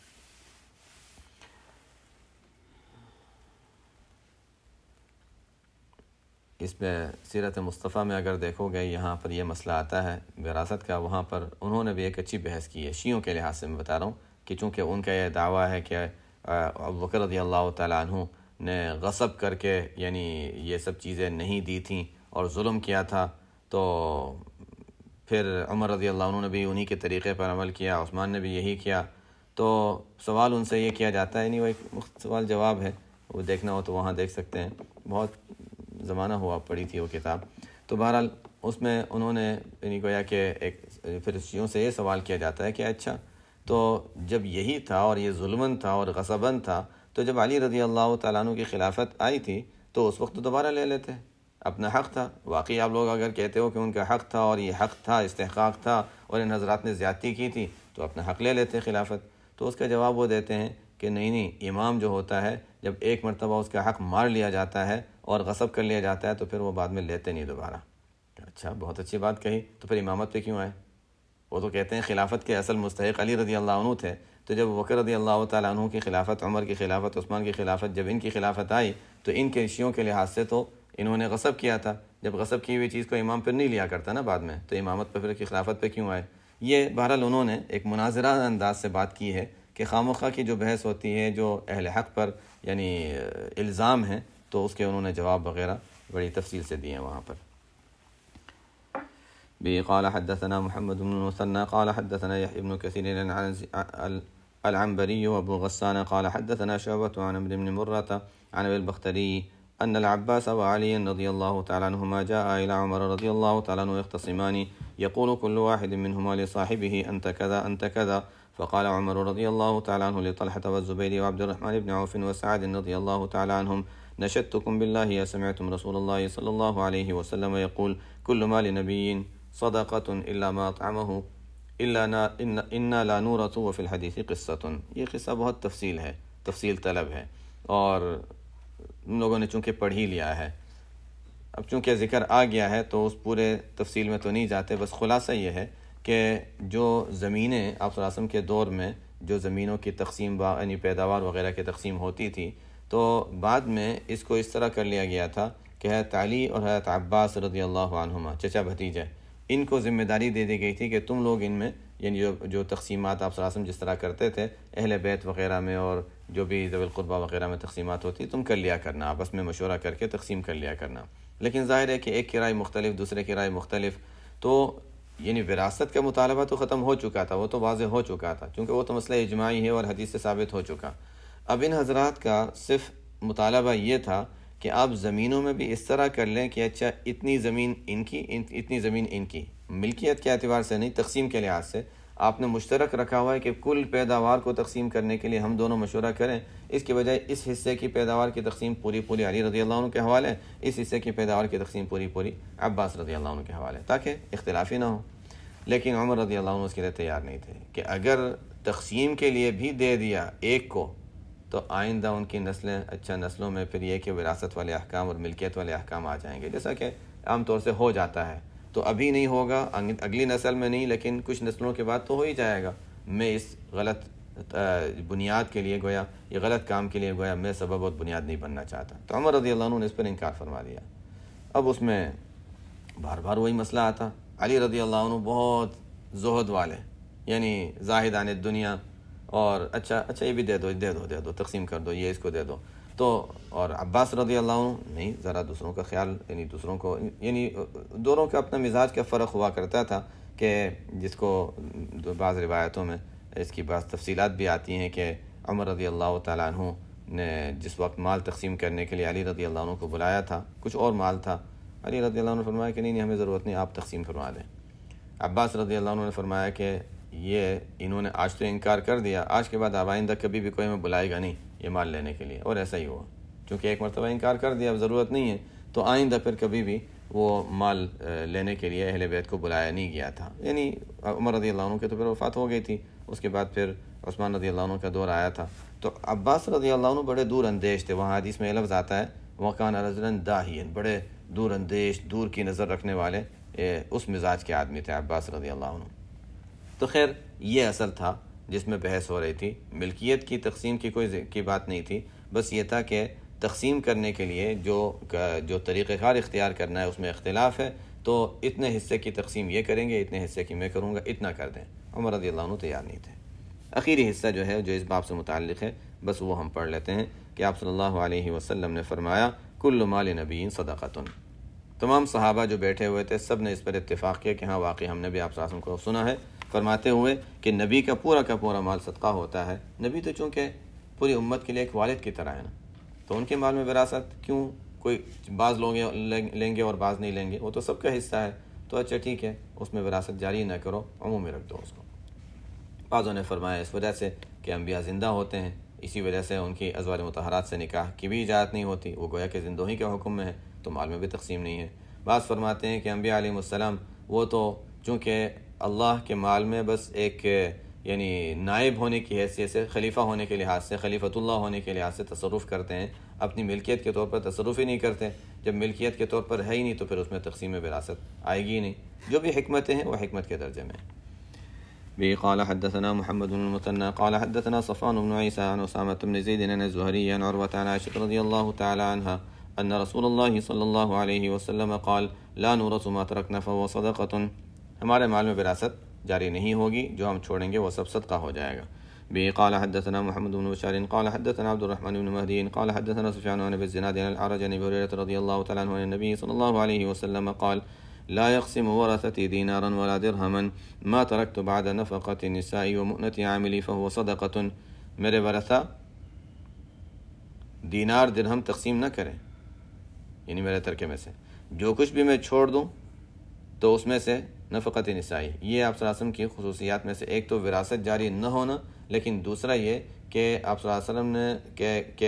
اس میں سیرت مصطفیٰ میں اگر دیکھو گے یہاں پر یہ مسئلہ آتا ہے وراثت کا، وہاں پر انہوں نے بھی ایک اچھی بحث کی ہے شیعوں کے لحاظ سے میں بتا رہا ہوں، کہ چونکہ ان کا یہ دعویٰ ہے کہ ابوبکر رضی اللہ تعالیٰ عنہ نے غصب کر کے یعنی یہ سب چیزیں نہیں دی تھیں اور ظلم کیا تھا، تو پھر عمر رضی اللہ عنہ نے بھی انہی کے طریقے پر عمل کیا، عثمان نے بھی یہی کیا، تو سوال ان سے یہ کیا جاتا ہے، نہیں وہ ایک سوال جواب ہے، وہ دیکھنا ہو تو وہاں دیکھ سکتے ہیں، بہت زمانہ ہوا پڑھی تھی وہ کتاب۔ تو بہرحال اس میں انہوں نے یعنی گویا کہ ایک پھر شیعوں سے یہ سوال کیا جاتا ہے کہ اچھا تو جب یہی تھا اور یہ ظلمن تھا اور غصبن تھا، تو جب علی رضی اللہ تعالیٰ عنہ کی خلافت آئی تھی تو اس وقت دوبارہ لے لیتے، اپنا حق تھا۔ واقعی آپ لوگ اگر کہتے ہو کہ ان کا حق تھا اور یہ حق تھا، استحقاق تھا اور ان حضرات نے زیادتی کی تھی، تو اپنا حق لے لیتے خلافت۔ تو اس کا جواب وہ دیتے ہیں کہ نہیں نہیں، امام جو ہوتا ہے جب ایک مرتبہ اس کا حق مار لیا جاتا ہے اور غصب کر لیا جاتا ہے تو پھر وہ بعد میں لیتے نہیں دوبارہ۔ اچھا بہت اچھی بات کہی، تو پھر امامت پہ کیوں آئے؟ وہ تو کہتے ہیں خلافت کے اصل مستحق علی رضی اللہ عنہ تھے، تو جب بکر رضی اللہ تعالیٰ عنہ کی خلافت، عمر کی خلافت، عثمان کی خلافت، جب ان کی خلافت آئی تو ان کے شیعوں کے لحاظ سے تو انہوں نے غصب کیا تھا، جب غصب کی ہوئی چیز کو امام پھر نہیں لیا کرتا نا بعد میں، تو امامت پہ پھر کی خلافت پہ کیوں آئے؟ یہ بہرحال انہوں نے ایک مناظرہ انداز سے بات کی ہے کہ خامخواہ کی جو بحث ہوتی ہے جو اہل حق پر یعنی الزام ہے، تو اس کے انہوں نے جواب وغیرہ بڑی تفصیل سے دیے ہیں وہاں پر۔ بھی قال حدثنا محمد بن المثنى قال حدثنا يحيى بن كثير العنبري وابو غسان قال حدثنا شعبة عن عمرو بن مرة عن ابي البختري أن العباس وعلي رضي الله تعالى عنهما جاء إلى عمر رضي الله تعالى عنه يختصمان يقول كل واحد منهما لصاحبه أنت كذا أنت كذا، فقال عمر رضي الله تعالى عنه لطلحة والزبير وعبد الرحمن بن عوف وسعد رضي الله تعالى عنهم نشدتكم بالله يا سمعتم رسول الله صلى الله عليه وسلم يقول كل ما لنبي صدقة إلا ما أطعمه إلا إنا لا نورث وفي الحديث قصة۔ یہ قصہ بہت تفصیل ہے، تفصیل طلب ہے، اور ان لوگوں نے چونکہ پڑھ ہی لیا ہے، اب چونکہ ذکر آ گیا ہے تو اس پورے تفصیل میں تو نہیں جاتے، بس خلاصہ یہ ہے کہ جو زمینیں آپ صلی اللہ علیہ وسلم کے دور میں جو زمینوں کی تقسیم یعنی پیداوار وغیرہ کی تقسیم ہوتی تھی، تو بعد میں اس کو اس طرح کر لیا گیا تھا کہ حضرت علی اور حضرت عباس رضی اللہ عنہما چچا بھتیجے، ان کو ذمہ داری دے دی گئی تھی کہ تم لوگ ان میں یعنی جو جو تقسیمات آپ صلی اللہ علیہ وسلم جس طرح کرتے تھے اہل بیت وغیرہ میں اور جو بھی ذوی القربہ وغیرہ میں تقسیمات ہوتی تم کر لیا کرنا، آپس میں مشورہ کر کے تقسیم کر لیا کرنا۔ لیکن ظاہر ہے کہ ایک کی رائے مختلف، دوسرے کی رائے مختلف، تو یعنی وراثت کا مطالبہ تو ختم ہو چکا تھا، وہ تو واضح ہو چکا تھا کیونکہ وہ تو مسئلہ اجماعی ہے اور حدیث سے ثابت ہو چکا۔ اب ان حضرات کا صرف مطالبہ یہ تھا کہ آپ زمینوں میں بھی اس طرح کر لیں کہ اچھا اتنی زمین ان کی اتنی زمین ان کی، ملکیت کے اعتبار سے نہیں، تقسیم کے لحاظ سے آپ نے مشترک رکھا ہوا ہے کہ کل پیداوار کو تقسیم کرنے کے لیے ہم دونوں مشورہ کریں، اس کی بجائے اس حصے کی پیداوار کی تقسیم پوری پوری علی رضی اللہ عنہ کے حوالے، اس حصے کی پیداوار کی تقسیم پوری پوری عباس رضی اللہ عنہ کے حوالے، تاکہ اختلاف ہی نہ ہو۔ لیکن عمر رضی اللہ عنہ اس کے لیے تیار نہیں تھے کہ اگر تقسیم کے لیے بھی دے دیا ایک کو تو آئندہ ان کی نسلیں اچھا نسلوں میں پھر یہ کہ وراثت والے احکام اور ملکیت والے احکام آ جائیں گے، جیسا کہ عام طور سے ہو جاتا ہے۔ تو ابھی نہیں ہوگا، اگلی نسل میں نہیں، لیکن کچھ نسلوں کے بعد تو ہو ہی جائے گا۔ میں اس غلط بنیاد کے لیے گویا یہ غلط کام کے لیے گویا میں سبب اور بنیاد نہیں بننا چاہتا، تو عمر رضی اللہ عنہ نے اس پر انکار فرما دیا۔ اب اس میں بار بار وہی مسئلہ آتا، علی رضی اللہ عنہ بہت زہد والے، یعنی زاہد عن الدنیا، اور اچھا اچھا یہ بھی دے دو دے دو دے دو تقسیم کر دو، یہ اس کو دے دو، تو اور عباس رضی اللہ عنہ نہیں، ذرا دوسروں کا خیال، یعنی دوسروں کو یعنی دونوں کا اپنا مزاج کا فرق ہوا کرتا تھا، کہ جس کو بعض روایتوں میں اس کی بعض تفصیلات بھی آتی ہیں کہ عمر رضی اللہ تعالیٰ عنہ نے جس وقت مال تقسیم کرنے کے لیے علی رضی اللہ عنہ کو بلایا تھا، کچھ اور مال تھا، علی رضی اللہ عنہ نے فرمایا کہ نہیں نہیں ہمیں ضرورت نہیں، آپ تقسیم فرما دیں۔ عباس رضی اللہ عنہ نے فرمایا کہ یہ انہوں نے آج تو انکار کر دیا، آج کے بعد اب آئندہ کبھی بھی کوئی ہمیں بلائے گا نہیں یہ مال لینے کے لیے، اور ایسا ہی ہوا، چونکہ ایک مرتبہ انکار کر دیا اب ضرورت نہیں ہے، تو آئندہ پھر کبھی بھی وہ مال لینے کے لیے اہل بیت کو بلایا نہیں گیا تھا۔ یعنی عمر رضی اللہ عنہ کے تو پھر وفات ہو گئی تھی، اس کے بعد پھر عثمان رضی اللہ عنہ کا دور آیا تھا، تو عباس رضی اللہ عنہ بڑے دور اندیش تھے۔ وہاں حدیث میں یہ لفظ آتا ہے وَكَانَ رَجُلًا دَاهِيًا، بڑے دور اندیش، دور کی نظر رکھنے والے اس مزاج کے آدمی تھے عباس رضی اللہ عنہ۔ تو خیر یہ اصل تھا جس میں بحث ہو رہی تھی، ملکیت کی تقسیم کی کوئی کی بات نہیں تھی، بس یہ تھا کہ تقسیم کرنے کے لیے جو جو طریقہ کار اختیار کرنا ہے اس میں اختلاف ہے، تو اتنے حصے کی تقسیم یہ کریں گے، اتنے حصے کی میں کروں گا، اتنا کر دیں۔ عمر رضی اللہ عنہ تیار نہیں تھے۔ اخیری حصہ جو ہے جو اس باب سے متعلق ہے بس وہ ہم پڑھ لیتے ہیں کہ آپ صلی اللہ علیہ وسلم نے فرمایا کل مال نبی صدقۃ۔ تمام صحابہ جو بیٹھے ہوئے تھے سب نے اس پر اتفاق کیا کہ ہاں واقعی ہم نے بھی آپ صلی اللہ علیہ وسلم کو سنا ہے فرماتے ہوئے کہ نبی کا پورا کا پورا مال صدقہ ہوتا ہے۔ نبی تو چونکہ پوری امت کے لیے ایک والد کی طرح ہے نا، تو ان کے مال میں وراثت کیوں کوئی بعض لوگ لیں گے اور بعض نہیں لیں گے، وہ تو سب کا حصہ ہے، تو اچھا ٹھیک ہے اس میں وراثت جاری نہ کرو، عموم میں رکھ دو اس کو۔ بعضوں نے فرمایا اس وجہ سے کہ انبیاء زندہ ہوتے ہیں، اسی وجہ سے ان کی ازواج مطہرات سے نکاح کی بھی اجازت نہیں ہوتی، وہ گویا کہ زندوں کے حکم میں ہے تو مال میں بھی تقسیم نہیں ہے۔ بعض فرماتے ہیں کہ انبیاء علیہ السلام وہ تو چونکہ اللہ کے مال میں بس ایک یعنی نائب ہونے کی حیثیت سے، خلیفہ ہونے کے لحاظ سے، خلیفۃ اللہ ہونے کے لحاظ سے تصرف کرتے ہیں، اپنی ملکیت کے طور پر تصرف ہی نہیں کرتے۔ جب ملکیت کے طور پر ہے ہی نہیں تو پھر اس میں تقسیم وراثت آئے گی نہیں۔ جو بھی حکمتیں ہیں وہ حکمت کے درجے میں۔ به قال حدثنا محمد بن المثنى قال حدثنا صفوان بن عيسى عن أسامة بن زيد عن الزهري عن عروة عن عائشة رضي الله تعالى عنها أن رسول الله صلى الله عليه وسلم قال لا نورث ما تركنا فهو صدقة، ہمارے مال میں وراثت جاری نہیں ہوگی، جو ہم چھوڑیں گے وہ سب صدقہ ہو جائے گا۔ به قال حدثنا محمد بن بشار قال حدثنا عبد الرحمن بن مهدي قال حدثنا سفيان عن ابي الزناد عن الأعرج عن ابي هريرة رضي الله تعالى عنه عن النبي صلى الله عليه وسلم قال لا يقسم ورثتي دينارا ولا درهما ما تركت بعد نفقة النساء ومؤنة عاملي فهو صدقة، میرے ورثہ دینار درہم تقسیم نہ کریں، یعنی میرے ترکے میں سے جو کچھ بھی میں چھوڑ دوں تو اس میں سے نفقت نسائی، یہ آپ صلی اللہ علیہ وسلم کی خصوصیات میں سے ایک تو وراثت جاری نہ ہونا، لیکن دوسرا یہ کہ آپ صلی اللہ علیہ وسلم نے کہ کہ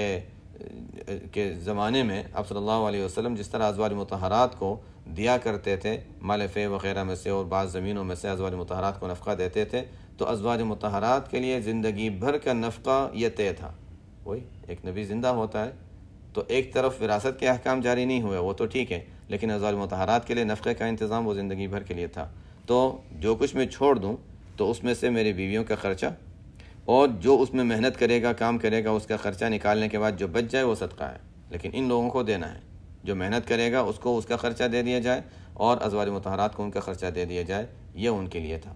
کے زمانے میں آپ صلی اللہ علیہ وسلم جس طرح ازواج مطہرات کو دیا کرتے تھے مال فے وغیرہ میں سے اور بعض زمینوں میں سے ازواج مطہرات کو نفقہ دیتے تھے، تو ازواج مطہرات کے لیے زندگی بھر کا نفقہ یہ طے تھا۔ وہی ایک نبی زندہ ہوتا ہے تو ایک طرف وراثت کے احکام جاری نہیں ہوئے وہ تو ٹھیک ہے، لیکن ازواج مطہرات کے لیے نفقے کا انتظام وہ زندگی بھر کے لیے تھا۔ تو جو کچھ میں چھوڑ دوں تو اس میں سے میری بیویوں کا خرچہ اور جو اس میں محنت کرے گا کام کرے گا اس کا خرچہ نکالنے کے بعد جو بچ جائے وہ صدقہ ہے، لیکن ان لوگوں کو دینا ہے، جو محنت کرے گا اس کو اس کا خرچہ دے دیا جائے اور ازواج مطہرات کو ان کا خرچہ دے دیا جائے، یہ ان کے لیے تھا۔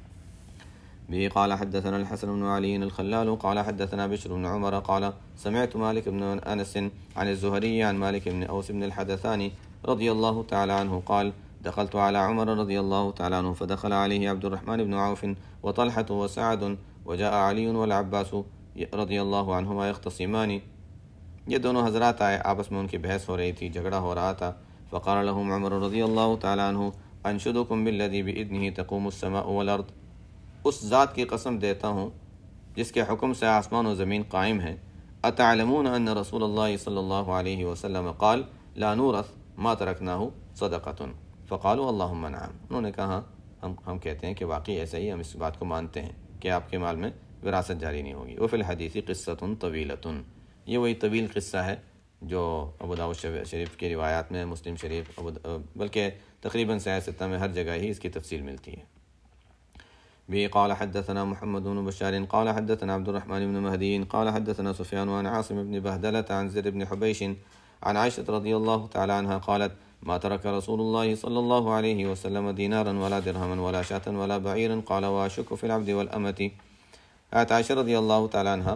به قال حدثنا الحسن بن علي الخلال قال حدثنا بشر بن عمر قال سمعت مالك بن أنس عن الزهري عن مالك بن أوس بن الحدثاني رضي الله تعالى عنه قال دخلت على عمر رضي الله تعالى عنه فدخل عليه عبد الرحمن بن عوف وطلحة وسعد وجاء علي والعباس رضي الله عنهما يختصمان، یہ دونوں حضرات آئے، آپس میں ان کی بحث ہو رہی تھی، جھگڑا ہو رہا تھا۔ فقال لهم عمر رضی اللہ تعالی عنہ انشدکم بالذی بإذنہ تقوم السماء والارض، اس ذات کی قسم دیتا ہوں جس کے حکم سے آسمان و زمین قائم ہیں، اتعلمون ان رسول اللہ صلی اللہ علیہ وسلم قال لا نورث ما ترکناہ صدقۃ، فقالوا اللہم نعم، انہوں نے کہا ہم ہم کہتے ہیں کہ واقعی ایسا ہی، ہم اس بات کو مانتے ہیں کہ آپ کے مال میں وراثت جاری نہیں ہوگی۔ وفی الحدیث قصۃ طویلۃ، یہ وہی طویل قصہ ہے جو ابو داؤد شریف کی روایات میں، مسلم شریف، بلکہ تقریباً سیاستہ میں ہر جگہ ہی اس کی تفصیل ملتی ہے۔ به قال حدثنا محمد بن بشار قال حدثنا عبد الرحمن بن مهدي قال حدثنا سفيان عن عاصم بن بهدلة عن زر بن حبيش عن عائشة رضي الله تعالى عنها قالت ما ترك رسول الله صلى الله عليه وسلم دينارا ولا درهما ولا شاة ولا بعيرا قال واشك في العبد والأمة، حضرت عائشہ رضی اللہ تعالیٰ عنہ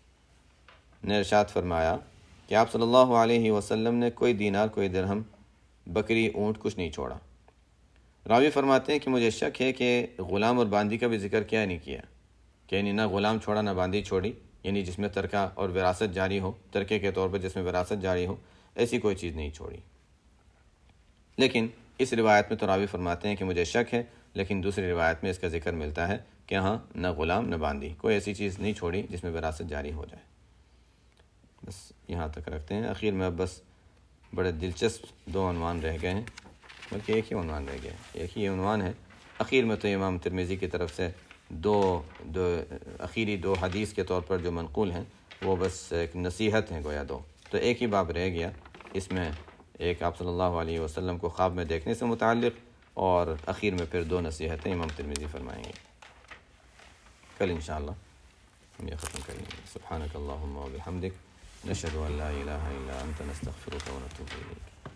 نے ارشاد فرمایا کہ آپ صلی اللہ علیہ وسلم نے کوئی دینار، کوئی درہم، بکری، اونٹ کچھ نہیں چھوڑا۔ راوی فرماتے ہیں کہ مجھے شک ہے کہ غلام اور باندی کا بھی ذکر کیا نہیں کیا، کہ یعنی نہ غلام چھوڑا نہ باندی چھوڑی، یعنی جس میں ترکہ اور وراثت جاری ہو، ترکے کے طور پر جس میں وراثت جاری ہو، ایسی کوئی چیز نہیں چھوڑی۔ لیکن اس روایت میں تو راوی فرماتے ہیں کہ مجھے شک ہے، لیکن دوسری روایت میں اس کا ذکر ملتا ہے کہ ہاں نہ غلام نہ باندی، کوئی ایسی چیز نہیں چھوڑی جس میں وراثت جاری ہو جائے۔ بس یہاں تک رکھتے ہیں۔ اخیر میں اب بس بڑے دلچسپ دو عنوان رہ گئے ہیں، بلکہ ایک ہی عنوان رہ گیا ہے، ایک ہی عنوان ہے۔ اخیر میں تو امام ترمذی کی طرف سے دو دو اخیری دو حدیث کے طور پر جو منقول ہیں وہ بس ایک نصیحت ہیں گویا دو، تو ایک ہی باب رہ گیا، اس میں ایک آپ صلی اللہ علیہ وسلم کو خواب میں دیکھنے سے متعلق، اور اخیر میں پھر دو نصیحتیں امام ترمذی فرمائیں گے۔ کل انشاءاللہ ہم یہ ختم کریں گے۔ سبحانک اللہم و بحمدک، نشہد ان لا الہ الا انت، نستغفرک و نتوب الیک۔